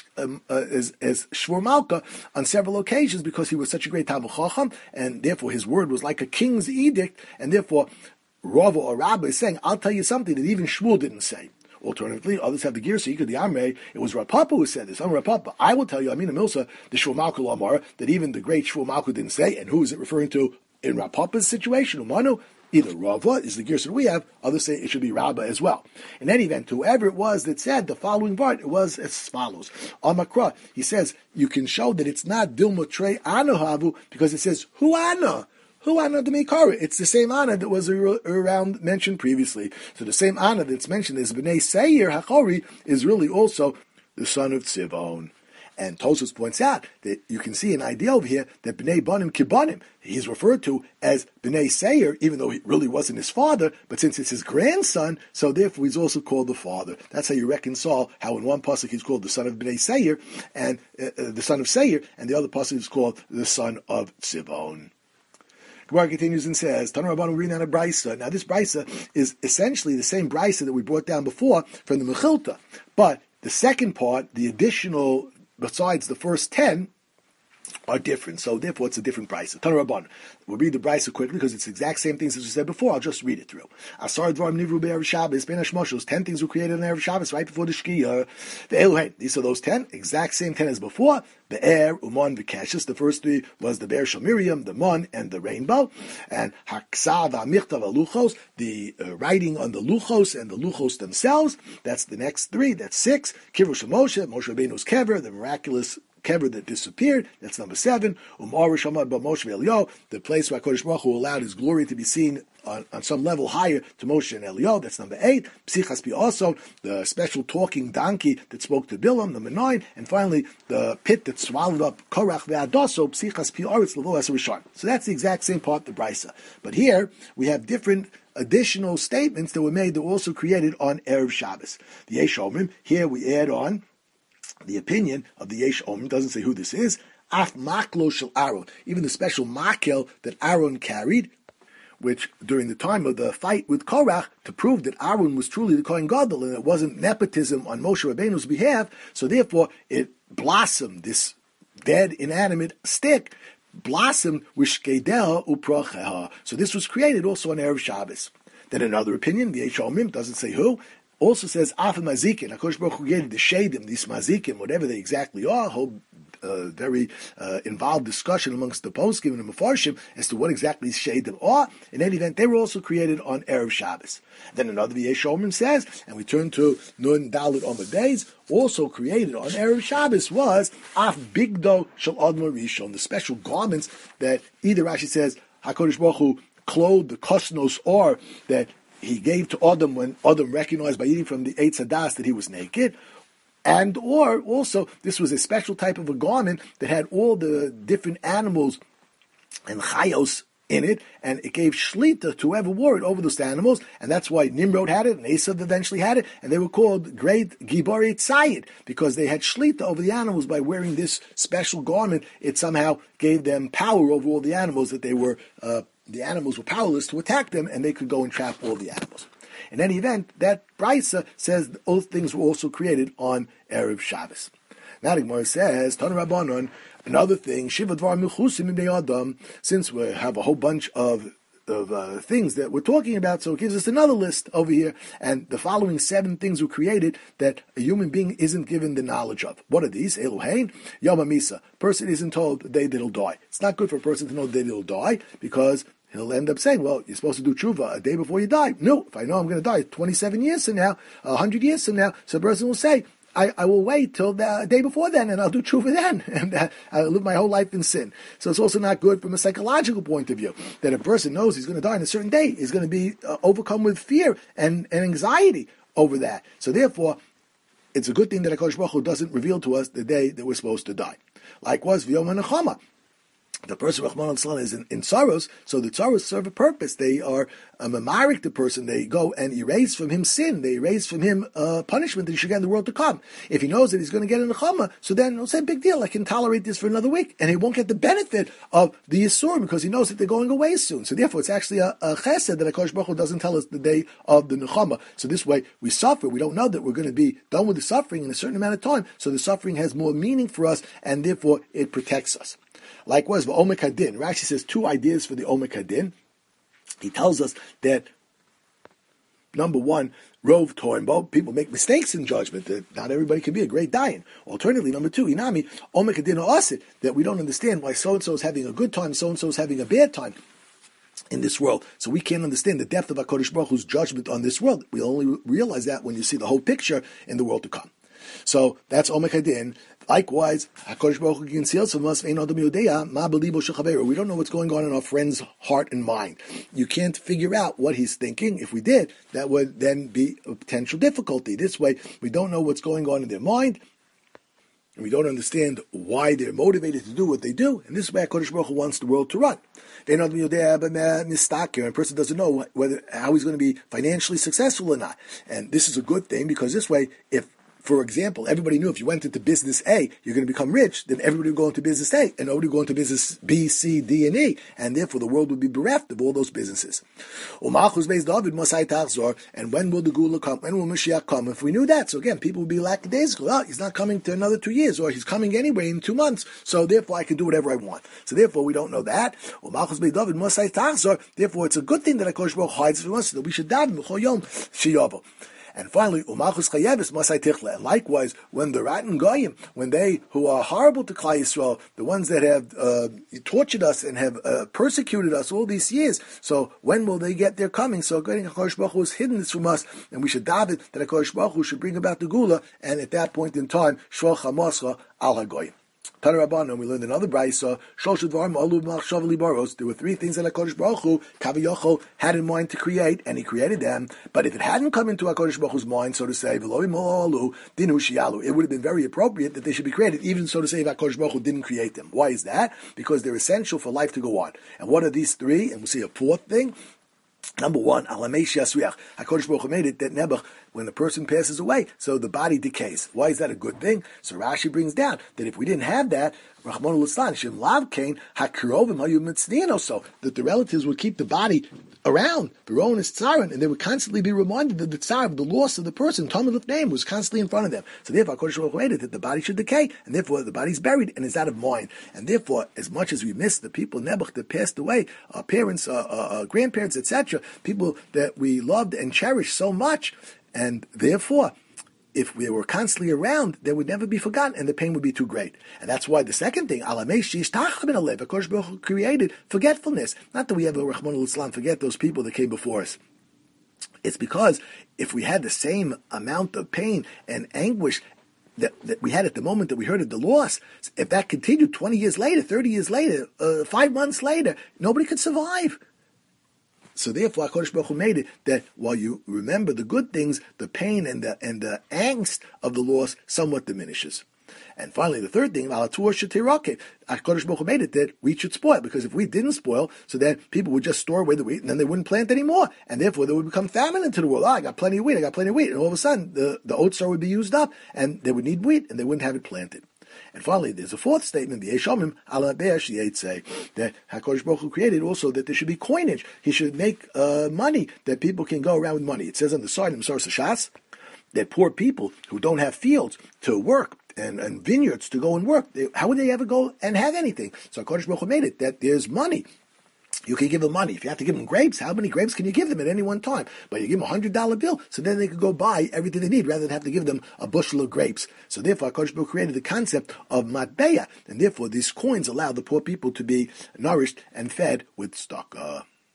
Shvur Malka on several occasions because he was such a great Talmid Chacham, and therefore his word was like a king's edict, and therefore Rava or Rabbah is saying, I'll tell you something that even Shmuel didn't say. Alternatively, others have the gear, so you could the Amrei. It was Rapapa who said this. I'm Rapapa. I will tell you, Amina Milsa, the Shvur Malka Lamar, that even the great Shvur Malka didn't say. And who is it referring to in Rapapa's situation? Umanu, either Rava is the gear that we have. Others say it should be Rabbah as well. In any event, whoever it was that said the following part, it was as follows. Amakra, he says you can show that it's not Dilma Trey Anahavu because it says Hu Ana. Who Anna the Meikara? It's the same Anna that was around mentioned previously. So the same Anna that's mentioned as Bnei Seir Hachori is really also the son of Tzivon. And Tosfos points out that you can see an idea over here that Bnei Banim Kibanim, he's referred to as Bnei Seir, even though he really wasn't his father, but since it's his grandson, so therefore he's also called the father. That's how you reconcile how in one pasuk he's called the son of Bnei Seir, and the son of Seir, and the other pasuk is called the son of Tzivon. Gemara continues and says, Tana Rabbanan, we're reading out a brisa. Now this brisa is essentially the same brisa that we brought down before from the Mechilta. But the second part, the additional, besides the first 10, are different. So therefore it's a different brisa. Tana Rabbanan. We'll read the brisa quickly because it's the exact same things as we said before. I'll just read it through. Asar Dvarim Nivru Be'erev Shabbos, Ben Hashmoshos, 10 things were created on Erev Shabbos, right before the Shkiyah. The Eluhen. These are those 10, exact same 10 as before. Be'er, Uman, V'Keshes. The first 3 was the Be'er Shel Miriam, the Mon, and the rainbow. And Haksav, Amichtav, Luchos, the writing on the Luchos and the Luchos themselves. That's the next 3. That's 6. Kirush Moshe, Moshe Rabbeinu's kever, the miraculous kever that disappeared. That's number 7. The place where HaKadosh Baruch Hu allowed His glory to be seen on some level higher to Moshe and Eliyahu. That's number 8. Psichas Pi also, the special talking donkey that spoke to Bilam. Number 9. And finally, the pit that swallowed up Korach ve'Adaso. Psichas Pi Aretz Levo as a Rishon. So that's the exact same part of the Brisa. But here we have different additional statements that were made that were also created on Erev Shabbos. The Yesh Omrim, here we add on the opinion of the Yesh Omrim, doesn't say who this is. Af maklo shel Aaron, even the special makel that Aaron carried, which during the time of the fight with Korach, to prove that Aaron was truly the Kohen Gadol and it wasn't nepotism on Moshe Rabbeinu's behalf, so therefore it blossomed, this dead, inanimate stick, blossomed with shkedel uprocheha. So this was created also on Erev Shabbos. Then another opinion, the Yesh Omrim, doesn't say who, also says Afa Mazikin. HaKadosh Baruch Hu gave the Shadim, these Mazikin, whatever they exactly are, a whole very involved discussion amongst the poskim and the Mefarshim as to what exactly these Shadim are. In any event, they were also created on Erev Shabbos. Then another Yesh Omrim says, and we turn to Nun Dalit Amud Beis, also created on Erev Shabbos was Af Bigdo Shel Admar Rishon, the special garments that either Rashi says HaKadosh Baruch Hu clothed the Kosnos, or that He gave to Adam when Adam recognized by eating from the Eitz Hadas that he was naked, and or also this was a special type of a garment that had all the different animals and chayos in it, and it gave shlita to whoever wore it over those animals, and that's why Nimrod had it, and Esav eventually had it, and they were called great Giborei Tzayid, because they had shlita over the animals by wearing this special garment. It somehow gave them power over all the animals that they were. The animals were powerless to attack them, and they could go and trap all the animals. In any event, that Brisa says those things were also created on Erev Shabbos. Now the Gemara says, Tana Rabbanon, another thing, Shiva Dvar Mechusim Bnei Adam, since we have a whole bunch of things that we're talking about, so it gives us another list over here, and the following 7 things were created that a human being isn't given the knowledge of. What are these? Elohein, Yom HaMisa. Person isn't told the day that he'll die. It's not good for a person to know the day that he'll die, because he'll end up saying, well, you're supposed to do tshuva a day before you die. No, if I know I'm going to die 27 years from now, 100 years from now, so the person will say, I will wait till the day before then, and I'll do tshuva then, and I'll live my whole life in sin. So it's also not good from a psychological point of view, that a person knows he's going to die on a certain day, he's going to be overcome with fear and anxiety over that. So therefore, it's a good thing that HaKadosh Baruch Hu doesn't reveal to us the day that we're supposed to die. Likewise, V'yom HaNechama. The person, Rahman al is in sorrows, so the sorrows serve a purpose. They are mamarik the person. They go and erase from him sin. They erase from him punishment that he should get in the world to come. If he knows that he's going to get in the Nechama, so then he'll say, big deal, I can tolerate this for another week. And he won't get the benefit of the Yisur because he knows that they're going away soon. So therefore, it's actually a chesed that HaKadosh Baruch Hu doesn't tell us the day of the Nechama. So this way, we suffer. We don't know that we're going to be done with the suffering in a certain amount of time. So the suffering has more meaning for us, and therefore, it protects us. Likewise, the Omek Hadin. Rashi says two ideas for the Omek Hadin. He tells us that, number one, Rov Toimbo, people make mistakes in judgment, that not everybody can be a great dayan. Alternatively, number two, Inami, Omek Hadin Asit, that we don't understand why so-and-so is having a good time, so-and-so is having a bad time in this world. So we can't understand the depth of HaKadosh Baruch Hu's judgment on this world. We only realize that when you see the whole picture in the world to come. So that's Omek Hadin. Likewise, HaKadosh Baruch Hu conceals from us, we don't know what's going on in our friend's heart and mind. You can't figure out what he's thinking. If we did, that would then be a potential difficulty. This way, we don't know what's going on in their mind, and we don't understand why they're motivated to do what they do. And this is why HaKadosh Baruch Hu wants the world to run. And a person doesn't know how he's going to be financially successful or not. And this is a good thing, because this way, if, for example, everybody knew if you went into business A, you're going to become rich, then everybody would go into business A, and nobody would go into business B, C, D, and E, and therefore the world would be bereft of all those businesses. And when will the Gula come? When will Mashiach come? If we knew that, so again, people would be lackadaisical. Oh, he's not coming to another 2 years, or he's coming anyway in 2 months, so therefore I can do whatever I want. So therefore we don't know that. Therefore it's a good thing that HaKadosh Baruch Hu hides from us, so that we should daven b'chol yom sheyavo. And finally, umachus chayevis masai tichle. And likewise, when the Ratan Goyim, when they who are horrible to Klal Yisrael, the ones that have tortured us and have persecuted us all these years, so when will they get their coming? So HaKadosh Baruch Hu has hidden this from us, and we should daven that HaKadosh Baruch Hu should bring about the Gula, and at that point in time, shol chamascha al hagoyim. Tanarabban, we learned another brayso. There were 3 things that HaKadosh Baruch Hu, Kaviyachol, had in mind to create, and He created them. But if it hadn't come into HaKadosh Baruch Hu's mind, so to say, it would have been very appropriate that they should be created, even so to say, if HaKadosh Baruch Hu didn't create them. Why is that? Because they're essential for life to go on. And what are these 3? And we'll see a 4th thing. Number 1, HaKadosh Baruch Hu made it that Nebuch, when a person passes away, so the body decays. Why is that a good thing? So Rashi brings down that if we didn't have that, Rahman al-Islan, Shem Lav Kain, HaKarovim Hayu Mitzdino, so that the relatives would keep the body around, Baron is Tzaran, and they would constantly be reminded of the Tzar, of the loss of the person. Talmud name was constantly in front of them. So therefore, HaKadosh Baruch Hu made it that the body should decay, and therefore the body's buried and is out of mind. And therefore, as much as we miss the people Nebuch that passed away, our parents, grandparents, etc., people that we loved and cherished so much, and therefore, if we were constantly around, they would never be forgotten, and the pain would be too great. And that's why the second thing, HaKadosh Baruch Hu created forgetfulness. Not that we ever, Rahman al-Islam, forget those people that came before us. It's because if we had the same amount of pain and anguish that we had at the moment that we heard of the loss, if that continued 20 years later, 30 years later, 5 months later, nobody could survive. So therefore, HaKadosh Baruch Hu made it that while you remember the good things, the pain and the angst of the loss somewhat diminishes. And finally, the third thing, HaKadosh Baruch Hu made it that wheat should spoil, because if wheat didn't spoil, so then people would just store away the wheat, and then they wouldn't plant anymore, and therefore there would become famine into the world. I got plenty of wheat, and all of a sudden the oat store would be used up, and they would need wheat, and they wouldn't have it planted. And finally, there's a 4th statement, the Yeshomim ala be'er say that HaKadosh Baruch Hu created also that there should be coinage. He should make money, that people can go around with money. It says on the side of Masorah Shas that poor people who don't have fields to work and vineyards to go and work, how would they ever go and have anything? So HaKadosh Baruch Hu made it that there's money. You can give them money. If you have to give them grapes, how many grapes can you give them at any one time? But you give them $100 bill, so then they can go buy everything they need rather than have to give them a bushel of grapes. So therefore, HaKadosh Baruch Hu created the concept of matbeya, and therefore these coins allow the poor people to be nourished and fed with stock.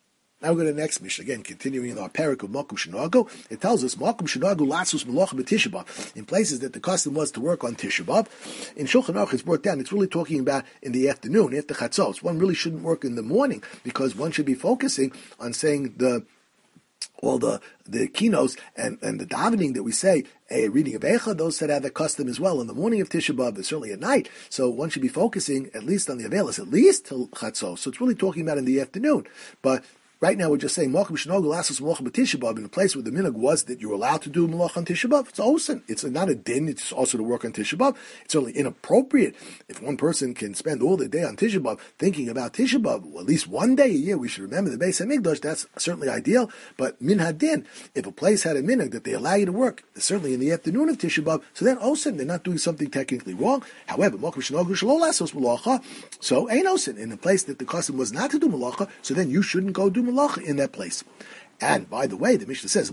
Now we go to the next Mishnah. Again, continuing in our parak of Makom Shenagu, it tells us Makom Shenagu Latzus Melacha b'Tisha B'Av, in places that the custom was to work on Tisha B'Av. In Shulchan Aruch, it's brought down. It's really talking about in the afternoon, after Chatzos. One really shouldn't work in the morning because one should be focusing on saying all the kinos and the davening that we say, a reading of Eicha, those that have that custom as well in the morning of Tisha B'Av, but certainly at night. So one should be focusing at least on the Avelis, at least till Chatzos. So it's really talking about in the afternoon. But right now we're just saying Malchum Shenogu Lassos Malacha b'Tisha B'Av in a place where the minhag was that you're allowed to do Malacha on Tisha B'Av. It's osen. It's not a din. It's also to work on Tisha B'Av. It's certainly inappropriate if one person can spend all the day on Tisha B'Av thinking about Tisha B'Av. Well, at least one day a year we should remember the Beis Hamikdash. That's certainly ideal. But min hadin, if a place had a minhag that they allow you to work, certainly in the afternoon of Tisha B'Av, so then osen, they're not doing something technically wrong. However, Malchum Shenogu Shelo Lassos Malacha, so ain't osen in a place that the custom was not to do Malacha. So then you shouldn't go do Malacha in that place. And by the way, the Mishnah says,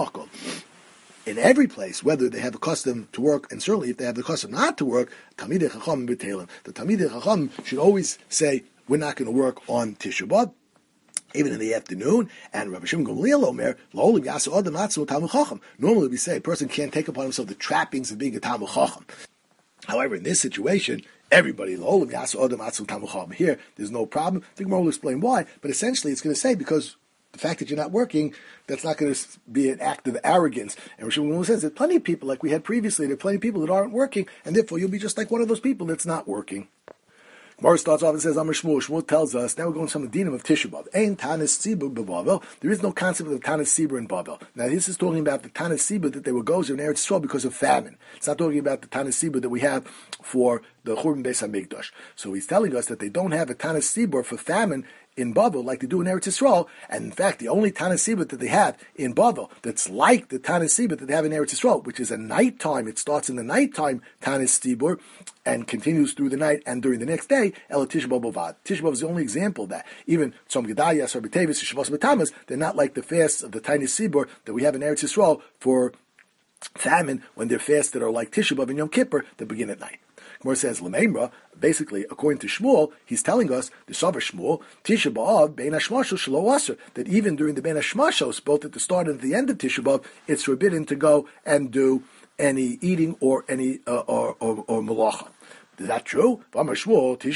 in every place, whether they have a custom to work, and certainly if they have the custom not to work, Talmidei Chacham b'Teilim. The Talmidei Chacham should always say, we're not going to work on Tisha B'Av, even in the afternoon. And Rabbi Shimon Gamliel Omer, L'olim Yasa Adam Atzmo Talmid Chacham. Normally we say a person can't take upon himself the trappings of being a Talmid Chacham. However, in this situation, everybody, L'olim Yasa Adam Atzmo Talmid Chacham. Here, there's no problem. I think more will explain why, but essentially it's going to say because the fact that you're not working, that's not going to be an act of arrogance. And Rosh Hashanah says there's plenty of people, like we had previously, there are plenty of people that aren't working, and therefore you'll be just like one of those people that's not working. Gemara starts off and says, Amar Shmuel. Shmuel tells us, now we're going to some dinim of Tisha B'Av. Ein Tanis Tzibur b'Bavel. There is no concept of Tanis Tzibur in Bavel. Now this is talking about the Tanis Tzibur that they were gozer in Eretz Yisrael because of famine. It's not talking about the Tanis Tzibur that we have for the Churban Beis Hamikdash. So he's telling us that they don't have a Tanis Tzibur for famine in Bavel like they do in Eretz Yisrael, and in fact the only Tanis Tzibur that they have in Bavel that's like the Tanis Tzibur that they have in Eretz Yisrael, which is a nighttime, it starts in the nighttime Tanis Tzibur and continues through the night and during the next day, El Tisha B'Av Bavad. Tisha B'Av is the only example of that. Even Tzom Gedaliah, Sarah B'Tevis, Shavuos B'Tammuz, they're not like the fasts of the Tanis Tzibur that we have in Eretz Yisrael for famine, when they're fasts that are like Tisha B'Av and Yom Kippur that begin at night. Gemara says, L'meimra, basically, according to Shmuel, he's telling us, the Sover Shmuel, Tisha B'Av, Bein HaShmashos Shelo Aser, that even during the Bein HaShmashos, both at the start and at the end of Tisha B'Av, it's forbidden to go and do any eating or any or malacha. Is that true? If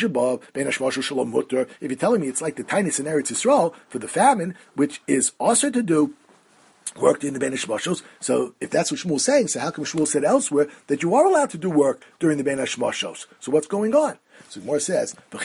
you're telling me it's like the tiniest in Eretz Yisrael for the famine, which is also to do work during the Bein HaShmashos. So if that's what Shmuel's saying, so how come Shmuel said elsewhere that you are allowed to do work during the Bein HaShmashos? So what's going on? So Gemara says, so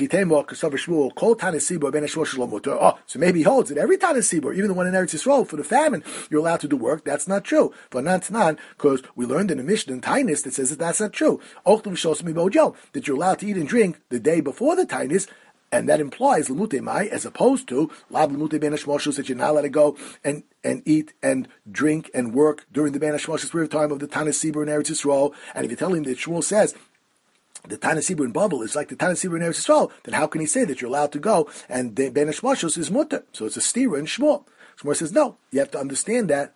maybe he holds that every Tanis Sibur, even the one in Eretz Yisrael, for the famine, you're allowed to do work. That's not true. But not because we learned in the Mishnah in Tainis that says that that's not true. That you're allowed to eat and drink the day before the Tainis, and that implies l'mutei mai, as opposed to lab l'mutei ben hashmashos, that you're not allowed to go and eat and drink and work during the ben hashmashos period of time of the Tanis Sibur in Eretz Yisrael. And if you tell him that Shmuel says the Tanis Sibur in Bavel is like the Tanis Sibur in Eretz Yisrael, then how can he say that you're allowed to go and the ben hashmashos is mutter? So it's a stira in Shmuel. Shmuel says, no, you have to understand that.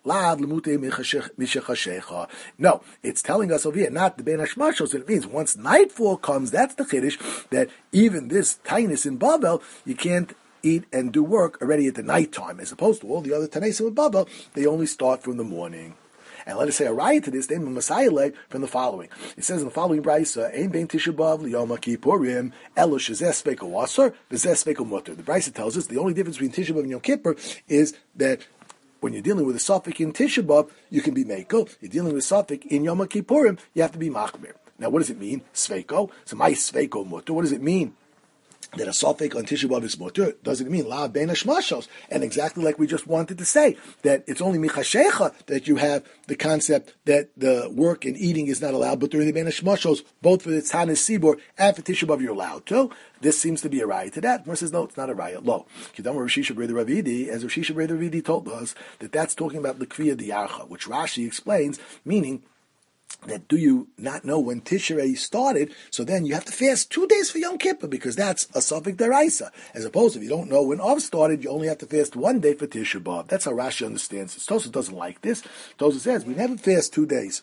No, it's telling us over here, not the Ben Hashmashos, it means once nightfall comes, that's the Kiddush, that even this Tainus in Babel, you can't eat and do work already at the nighttime, as opposed to all the other Tanesim in Babel, they only start from the morning. And let us say a riot to this, they Messiah from the following. It says in the following brisa, Ein bein Tisha B'Av liyom Kippurim, elo shezeh speiko asur, v'zeh speiko mutter. The brisa tells us the only difference between Tisha B'Av and Yom Kippur is that when you're dealing with a suffix in Tisha B'Av, you can be mekel. You're dealing with a suffix in Yom Kippurim, you have to be machmir. Now, what does it mean? Sveiko. So my sveiko mutter. What does it mean? That a suffix on Tisha B'Av is mutter, doesn't mean la ben hashmashos. And exactly like we just wanted to say, that it's only michashecha that you have the concept that the work and eating is not allowed, but during the ben hashmashos, both for the Tanis Sibur and for Tisha B'Av, you're allowed to. This seems to be a riot to that. Gemara says, no, it's not a riot. Lo. Kidam Rav Shisha Brei Ravidi, as Rav Shisha Brei Ravidi told us, that that's talking about the Kriya Diyarcha, which Rashi explains, meaning that do you not know when Tishrei started, so then you have to fast 2 days for Yom Kippur, because that's a suffix deraisa. As opposed to if you don't know when Av started, you only have to fast 1 day for Tisha B'Av. That's how Rashi understands this. Tosafos doesn't like this. Tosafos says, we never fast 2 days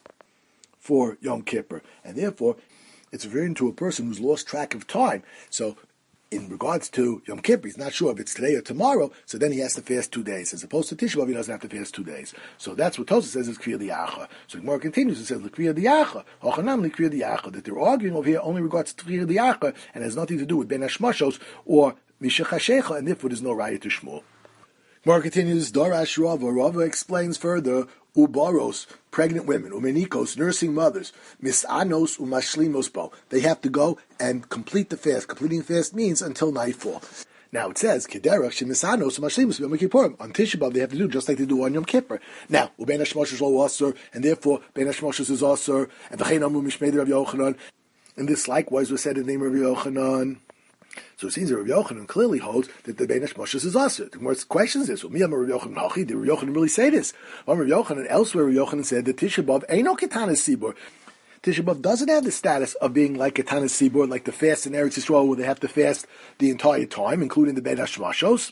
for Yom Kippur, and therefore, it's referring to a person who's lost track of time. So, in regards to Yom Kippur, he's not sure if it's today or tomorrow, so then he has to fast 2 days. As opposed to Tisha B'Av, he doesn't have to fast 2 days. So that's what Tosafos says is Kriya Diacha. So the Gemara continues and says, Kriya Diacha, Hochanam Kriya Diacha, that they're arguing over here only regards to Kriya Diacha and has nothing to do with Ben Hashmashos or Mishachashecha, and therefore there's no Raya to Shmuel. Gemara continues, Darash Rava. Rava explains further, Ubaros, pregnant women, Umenikos, nursing mothers, Misanos, Umashlimos bo. They have to go and complete the fast. Completing the fast means until nightfall. Now it says, Kederach, Shemisanos, Umashlimos, Yom Kippurim. On Tisha B'Av, they have to do just like they do on Yom Kippur. Now, Uben Hashmashos lo asur, and therefore Ben Hashmashos is asur, and V'chein Amru Mishmei Rav Yochanan. And this likewise was said in the name of Rav Yochanan. So it seems that Rav Yochanan clearly holds that the Ben Hashmashos is asur. The more questions this. Well, me, I'm a Rav Yochanan Hachi. Did Rav Yochanan really say this? Rav Yochanan, elsewhere Rav Yochanan said that Tisha B'Av ain't no Ketanas Sibur. Tisha B'Av doesn't have the status of being like Ketanas Sibur, like the fast in Eretz Yisrael where they have to fast the entire time, including the Ben Hashmashos.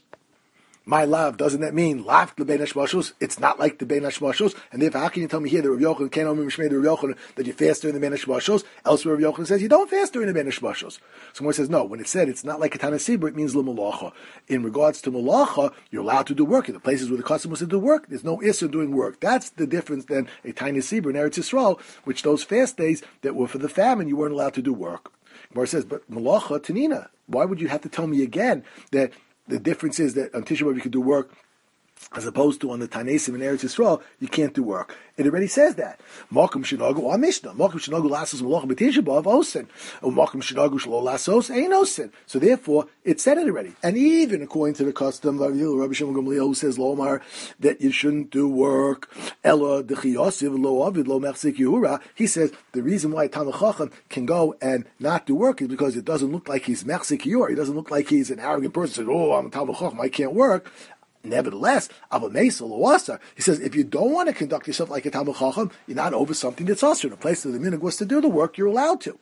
My love, doesn't that mean lav the Ben Hashmashos? It's not like the Ben Hashmashos, and therefore how can you tell me here that Rav Yochanan can't only mishmei the Rav Yochanan that you fast during the Ben Hashmashos? Elsewhere Rav Yochanan says you don't fast during the Ben Hashmashos. Someone says no. When it said it's not like a Tanasibur, it means l'malacha. In regards to malacha, you're allowed to do work in the places where the custom was to do work. There's no issur doing work. That's the difference than a Tanasibur in Eretz Yisrael, which those fast days that were for the famine, you weren't allowed to do work. Gemara says, but malacha tanina. Why would you have to tell me again that the difference is that on Tisha B'Av you can do work as opposed to on the Tanesim in Eretz Yisrael, you can't do work. It already says that. Makom Shinagu or Mishnah. Makom Shinagu lasos malacha b'Tisha B'Av osin. Or Makom Shinagu shlo lasos ein osin. So therefore, it said it already. And even according to the custom of Rabbi Shimon Gamliel, who says Lomar that you shouldn't do work. Ella dechiyosiv lo avid lo mechzik yehura. He says the reason why Talmid Chacham can go and not do work is because it doesn't look like he's mechzik yehura. He doesn't look like he's an arrogant person. Oh, I'm a Talmid Chacham, I can't work. Nevertheless, he says, if you don't want to conduct yourself like a Talmid Chacham, you're not over something that's usher. The place that the minhag was to do the work, you're allowed to.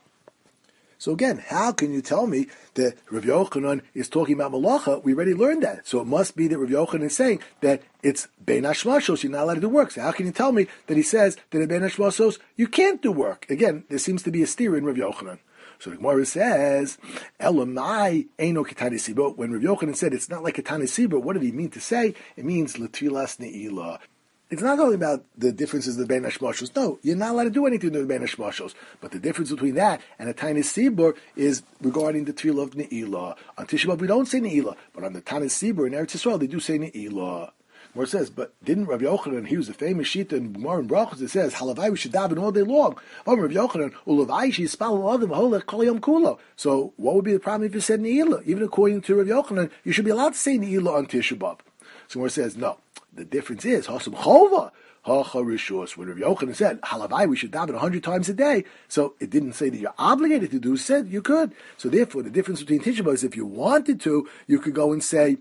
So again, how can you tell me that Rav Yochanan is talking about malacha? We already learned that. So it must be that Rav Yochanan is saying that it's Ben Hashmashos, you're not allowed to do work. So how can you tell me that he says that in Ben Hashmashos, you can't do work? Again, there seems to be a steer in Rav Yochanan. So the Gemara says, Elamai Eino Ketani Sibur. When Rav Yochanan said it's not like Ketani Sibur, what did he mean to say? It means L'tfilas Ne'ilah. It's not only about the differences of the Ben Hashmashos. No, you're not allowed to do anything to the Ben Hashmashos. But the difference between that and a Tani Sibur is regarding the Tfilah of Ne'ilah. On Tisha B'Av we don't say Ne'ilah, but on the Tani Sibur in Eretz Yisrael they do say Ne'ilah. Where it says, but didn't Rav Yochanan, he was a famous shita in Gemara and Brachos, it says, Halavai, we should daven all day long. Oh, Rav Yochanan, Ulavai, she spal adam, holech kol yom kulo. So what would be the problem if you said Ne'ilah? Even according to Rav Yochanan, you should be allowed to say Ne'ilah on Tisha B'Av. So where it says, no, the difference is, Hasam Chova, Hacha Rishos. When Rav Yochanan said, Halavai, we should daven 100 times a day, so it didn't say that you're obligated to do, it said you could. So therefore, the difference between Tisha B'Av is if you wanted to, you could go and say,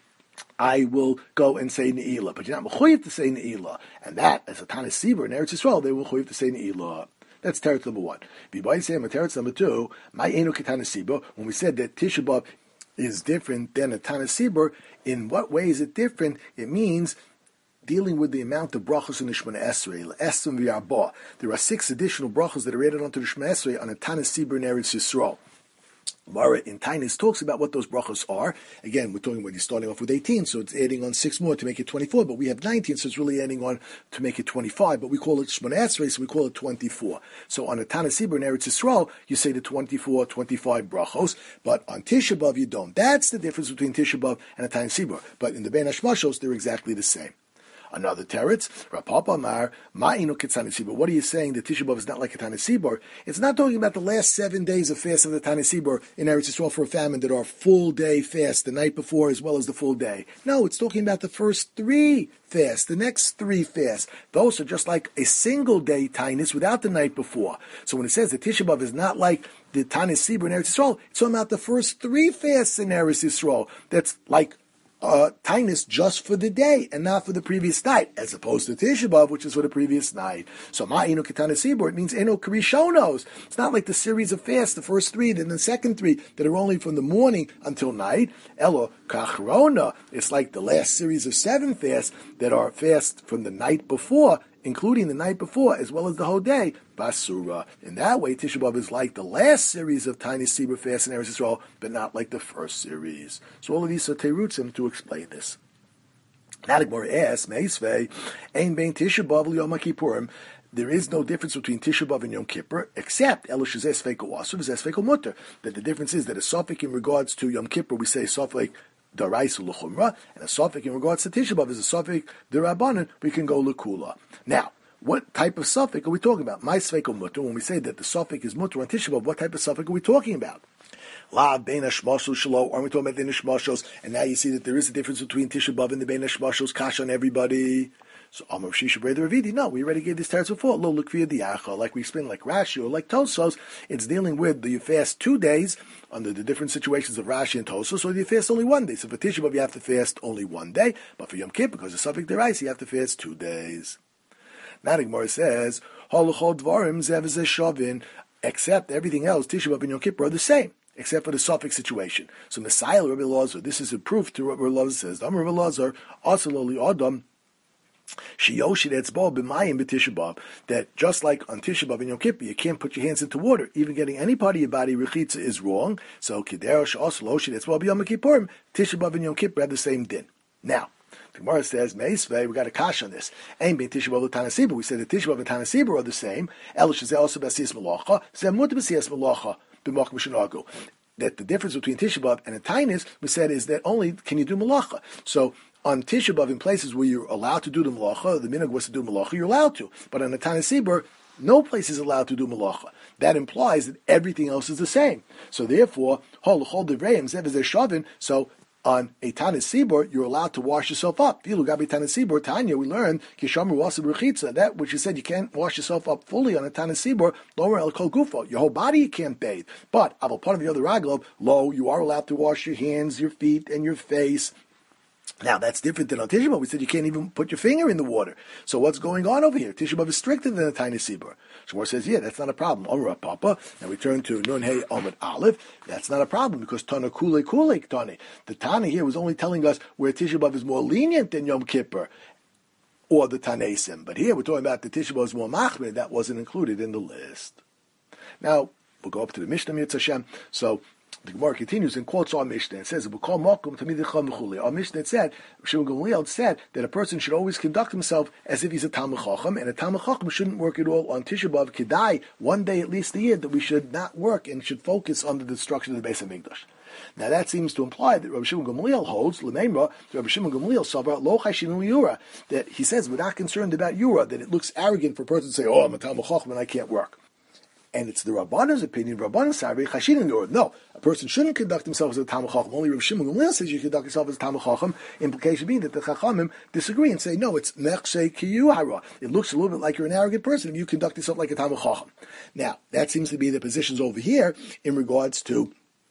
I will go and say Ne'ilah, but you're not mechuyev to say Ne'ilah, and that as a Tanis Sibur in Eretz Yisrael, they will mechuyev to say Ne'ilah. That's teretz number one. Teretz number two, my enu ketanis Sibur. When we said that Tisha B'Av is different than a Tanis Sibur, in what way is it different? It means dealing with the amount of brachos in the Shemona Esrei, Esrim v'Arba. There are 6 additional brachos that are added onto the Shemona Esrei on a Tanis Sibur in Eretz Yisrael. Mara in Tainis talks about what those brachos are. Again, we're talking about he's starting off with 18, so it's adding on 6 more to make it 24, but we have 19, so it's really adding on to make it 25, but we call it Shemona Esrei, so we call it 24. So on a Tana Sibur in Eretz Yisrael, you say the 24, 25 brachos, but on Tisha B'Av you don't. That's the difference between Tisha B'Av and a Tana Sibur. But in the Ben Hashmashos, they're exactly the same. Another teretz, Rav Papa Amar, Ma'inu Ketzani Sibur. What are you saying? The Tisha B'Av is not like a Tani Sibur. It's not talking about the last 7 days of fast of the Tani Sibur in Eretz Yisrael for a famine that are full day fast, the night before as well as the full day. No, it's talking about the first 3 fasts, the next 3 fasts. Those are just like a single day Tainus without the night before. So when it says the Tisha B'Av is not like the Tani Sibur in Eretz Yisrael, it's talking about the first 3 fasts in Eretz Yisrael. That's like Tainus just for the day and not for the previous night, as opposed to Tisha B'Av, which is for the previous night. So Ma'inu Ketana Sibur, it means Eno Karishonos. It's not like the series of fasts, the first 3, then the second 3 that are only from the morning until night. Elo Kachrona, it's like the last series of 7 fasts that are fast from the night before including the night before, as well as the whole day, basura. In that way, Tisha B'Av is like the last series of Tiny Sibur fasts in Eretz Yisrael, but not like the first series. So all of these are terutzim to explain this. Now the Gemara asks, Meisvei, Ein Bein Tisha B'Av Yom Kippurim. There is no difference between Tisha B'Av and Yom Kippur, except Elosh Zeh Sfeiko Asur, Zeh Sfeiko Mutter. That the difference is that a suffix in regards to Yom Kippur, we say a suffix Daraisu L'Chumra, and a suffix in regards to Tisha B'Av is a suffix D'Rabbanan, we can go L'Kula. Now, what type of suffix are we talking about? My Sfeiko Mutter, when we say that the suffix is Mutter on Tisha B'Av, what type of suffix are we talking about? La Bein Hashmashos Shelo, aren't we talking about the Nishmashos? And now you see that there is a difference between Tisha B'Av and the Bein Hashmashos, Kasha on everybody. So Amar Shisha Brei Ravidi, no, we already gave this teretz before. Lo L'Kviyah Diacha, like we explained, like Rashi or like Tosos, it's dealing with the you fast 2 days under the different situations of Rashi and Tosos, or you fast only 1 day. So for Tisha B'Av you have to fast only 1 day, but for Yom Kippur, because of Safek Derais, you have to fast 2 days. Now the Gemara says, Holuchol Dvarim Zev Zeh Shavin, except everything else, Tisha B'Av and Yom Kippur are the same, except for the suffix situation. So Messiah Rabbi Lazar, this is a proof to what Rabbi Lazar says. Rabbi Lazar, Asaloli Adam, that just like on Tisha B'Av and Yom Kippur, you can't put your hands into water. Even getting any part of your body, rechitza, is wrong. So Kederosh also Shidetz Bo B'Yom Kippurim, Tisha B'Av and Yom Kippur have the same din. Now, the Gemara says, Meisvei, we got a kash on this. Ain't being Tisha B'Av and Tana Sibur. We said that Tisha B'Av and Tana Sibur are the same. Elish is also B'Siyas Malacha. Zeh Mut B'Siyas Malacha B'Mach B'Shinagu. That the difference between Tisha B'Av and a Tainis, we said, is that only can you do Malacha. So on Tisha B'Av, in places where you're allowed to do the Malacha, the minhag was to do Malacha, you're allowed to. But on a Tana Sibur, no place is allowed to do Malacha. That implies that everything else is the same. So therefore, so on a Tana Sibur, you're allowed to wash yourself up. Tana Sibur, Tanya, we learned, that which you said you can't wash yourself up fully on a Tana Sibur, lower el kol gufo. Your whole body you can't bathe. But, part of the other raglov, you are allowed to wash your hands, your feet, and your face. Now, that's different than on Tisha B'Av. We said you can't even put your finger in the water. So what's going on over here? Tisha B'Av is stricter than a tiny Sibur. Shmuel says, yeah, that's not a problem. Omra Papa. Now we turn to Nun Hey Omid Aleph. That's not a problem because Tana Kule Kule Tani. The Tana here was only telling us where Tisha B'Av is more lenient than Yom Kippur or the Tanesim. But here we're talking about the Tisha B'Av is more machmir. That wasn't included in the list. Now, we'll go up to the Mishnah Mitzvah Hashem. So, the Gemara continues and quotes our Mishnah. It says, our Mishnah said, Shimon Gamliel said that a person should always conduct himself as if he's a Talmid Chacham, and a Talmid Chacham shouldn't work at all on Tisha B'Av Kedai, 1 day at least a year, that we should not work and should focus on the destruction of the Beis HaMikdash. Now that seems to imply that Rabbi Shimon Gamliel holds, L'meimra, Rabbi Shimon Gamliel Sabra, Lo Chashinu Yura, that he says we're not concerned about Yura, that it looks arrogant for a person to say, I'm a Talmid Chacham and I can't work. And it's the Rabbanah's opinion, Rabbanah's Sarvei Chashinin Yura. No, a person shouldn't conduct himself as a Talmid Chacham. Only Rabbi Shimon Gamliel says you conduct yourself as a Talmid Chacham. Implication being that the Chachamim disagree and say, no, it's Nechsei Kiyu Hara. It looks a little bit like you're an arrogant person if you conduct yourself like a Talmid Chacham. Now, that seems to be the positions over here in regards to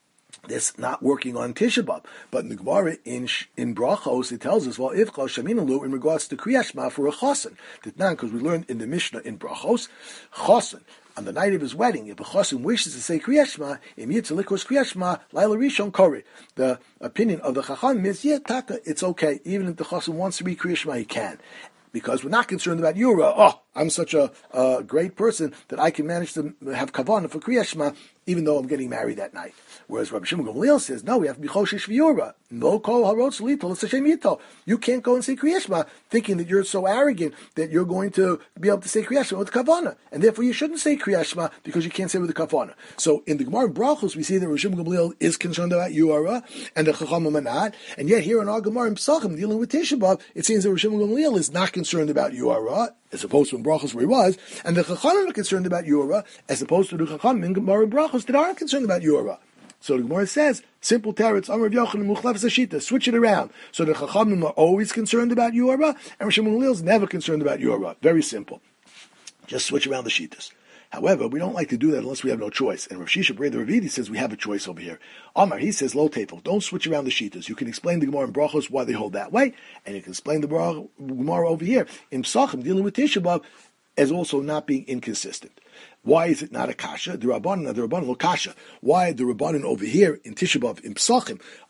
this not working on Tisha B'Av. But in the Gemara, in Brachos, it tells us, well, if Chal Shaminalu, in regards to Kriyat Shema for a Chosin. Because we learned in the Mishnah in Brachos, Chosin, on the night of his wedding, if a chosin wishes to say Kriyat Shema, im yitzalikos Kriyat Shema, Laila Rishon Kori. The opinion of the Chacham is, taka, it's okay. Even if the chosin wants to read Kriyat Shema, he can. Because we're not concerned about Yura. I'm such a great person that I can manage to have kavanah for Kriyat Shema, even though I'm getting married that night. Whereas Rabbi Shimon Gamliel says, no, we have to be choshesh v'yura. No kol harotz lito l'sashem yito. You can't go and say Kriyat Shema thinking that you're so arrogant that you're going to be able to say Kriyat Shema with kavanah. And therefore you shouldn't say Kriyat Shema because you can't say with the kavanah. So in the Gemara Brachos, we see that Rabbi Shimon Gamliel is concerned about Yura and the Chachamim are not. And yet here in our Gemara in Pesachim, dealing with Tisha B'Av, it seems that Rabbi Shimon Gamliel is not concerned about Yura, as opposed to in Brachos where he was, and the Chachamim are concerned about Yura, as opposed to the Chachamim in Gemara Brachos that aren't concerned about Yura. So the Gemara says, simple teretz, Amar Yochanan Muchlef Zashita, switch it around. So the Chachamim are always concerned about Yura, and Rabbi Shimon Gamliel is never concerned about Yura. Very simple. Just switch around the Shitas. However, we don't like to do that unless we have no choice. And Rav Shisha Brei Ravidi says we have a choice over here. Amar, he says, lo tetel, don't switch around the Shitas. You can explain the Gemara in Brachos why they hold that way, and you can explain the Gemara over here in Pesachim, dealing with Tisha B'Av, as also not being inconsistent. Why is it not a kasha? The Rabbanan lo kasha. Why the Rabbanan over here in Tisha B'Av in Pesachim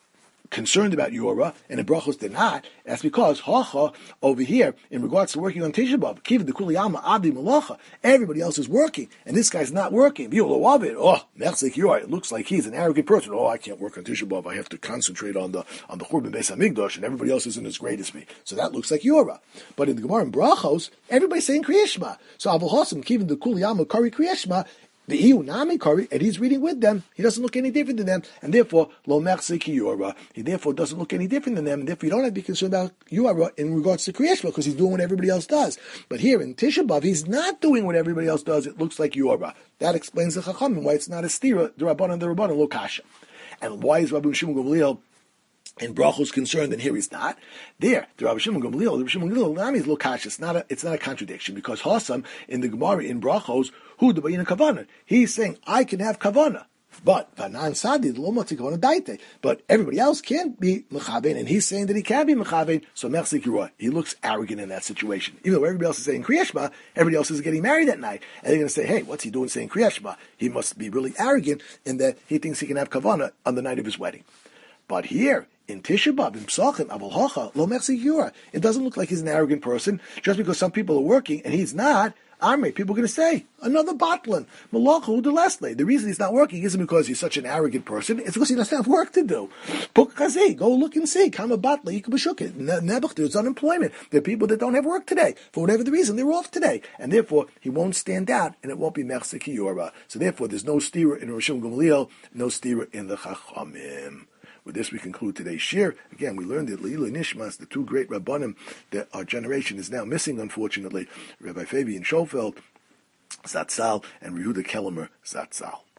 concerned about Yorah, and the brachos they're not, that's because Hacha over here, in regards to working on Tisha B'Av, Kiv the Kuliyama Abdi Malacha, everybody else is working, and this guy's not working. It looks like he's an arrogant person. Oh, I can't work on Tisha B'Av. I have to concentrate on the Churban Beis Hamikdash, and everybody else isn't as great as me. So that looks like Yorah. But in the Gemara and Brachos, everybody's saying Kriya Shema. So Abu Hasim, Kiv the Kuliyama Kari Kriya Shema, the Iunami Kari, and he's reading with them. He doesn't look any different than them, and therefore lo mechse ki Yorah. He therefore doesn't look any different than them, and therefore you don't have to be concerned about Yorah in regards to Kriya Shema because he's doing what everybody else does. But here in Tisha B'Av, he's not doing what everybody else does. It looks like Yorah. That explains the Chachamim why it's not a stira the Rabbanan lo kasha. And why is Rabbi Shimon Gamliel in Brachos concerned, and here he's not. There, the Rabbi Shimon Gamliel, Nami is lokash. It's not a contradiction because Hasam in the Gemara in Brachos, who the Bayina Kavana, he's saying I can have Kavana, but Vanan Sadi the Lomati Kavana Daite, but everybody else can't be Mechaven, and he's saying that he can be Mechaven. So Mechzik Yirah, he looks arrogant in that situation. Even though everybody else is saying Kriya Shema, everybody else is getting married that night, and they're going to say, hey, what's he doing saying Kriya Shema? He must be really arrogant in that he thinks he can have Kavana on the night of his wedding. But here, in Tisha B'Av, in Psachim, Avol Hacha, Lo Mechzik Yura, it doesn't look like he's an arrogant person, just because some people are working and he's not. Amri, people are going to say, another Batlan, Malachu de Leslie. The reason he's not working isn't because he's such an arrogant person, it's because he doesn't have work to do. Pukkazi, go look and see, Kama Batla, Yikabashukit, Nebuch, there's unemployment. There are people that don't have work today. For whatever the reason, they're off today. And therefore, he won't stand out, and it won't be Mechzik Yura. So therefore, there's no stira in Rosh Gamliel, no stira in the Chachamim. With this, we conclude today's shir. Again, we learned that Le'ilu Nishmas, the two great Rabbanim that our generation is now missing, unfortunately, Rabbi Fabian Schofeld, Zatzal, and Yehuda Kellemer, Zatzal.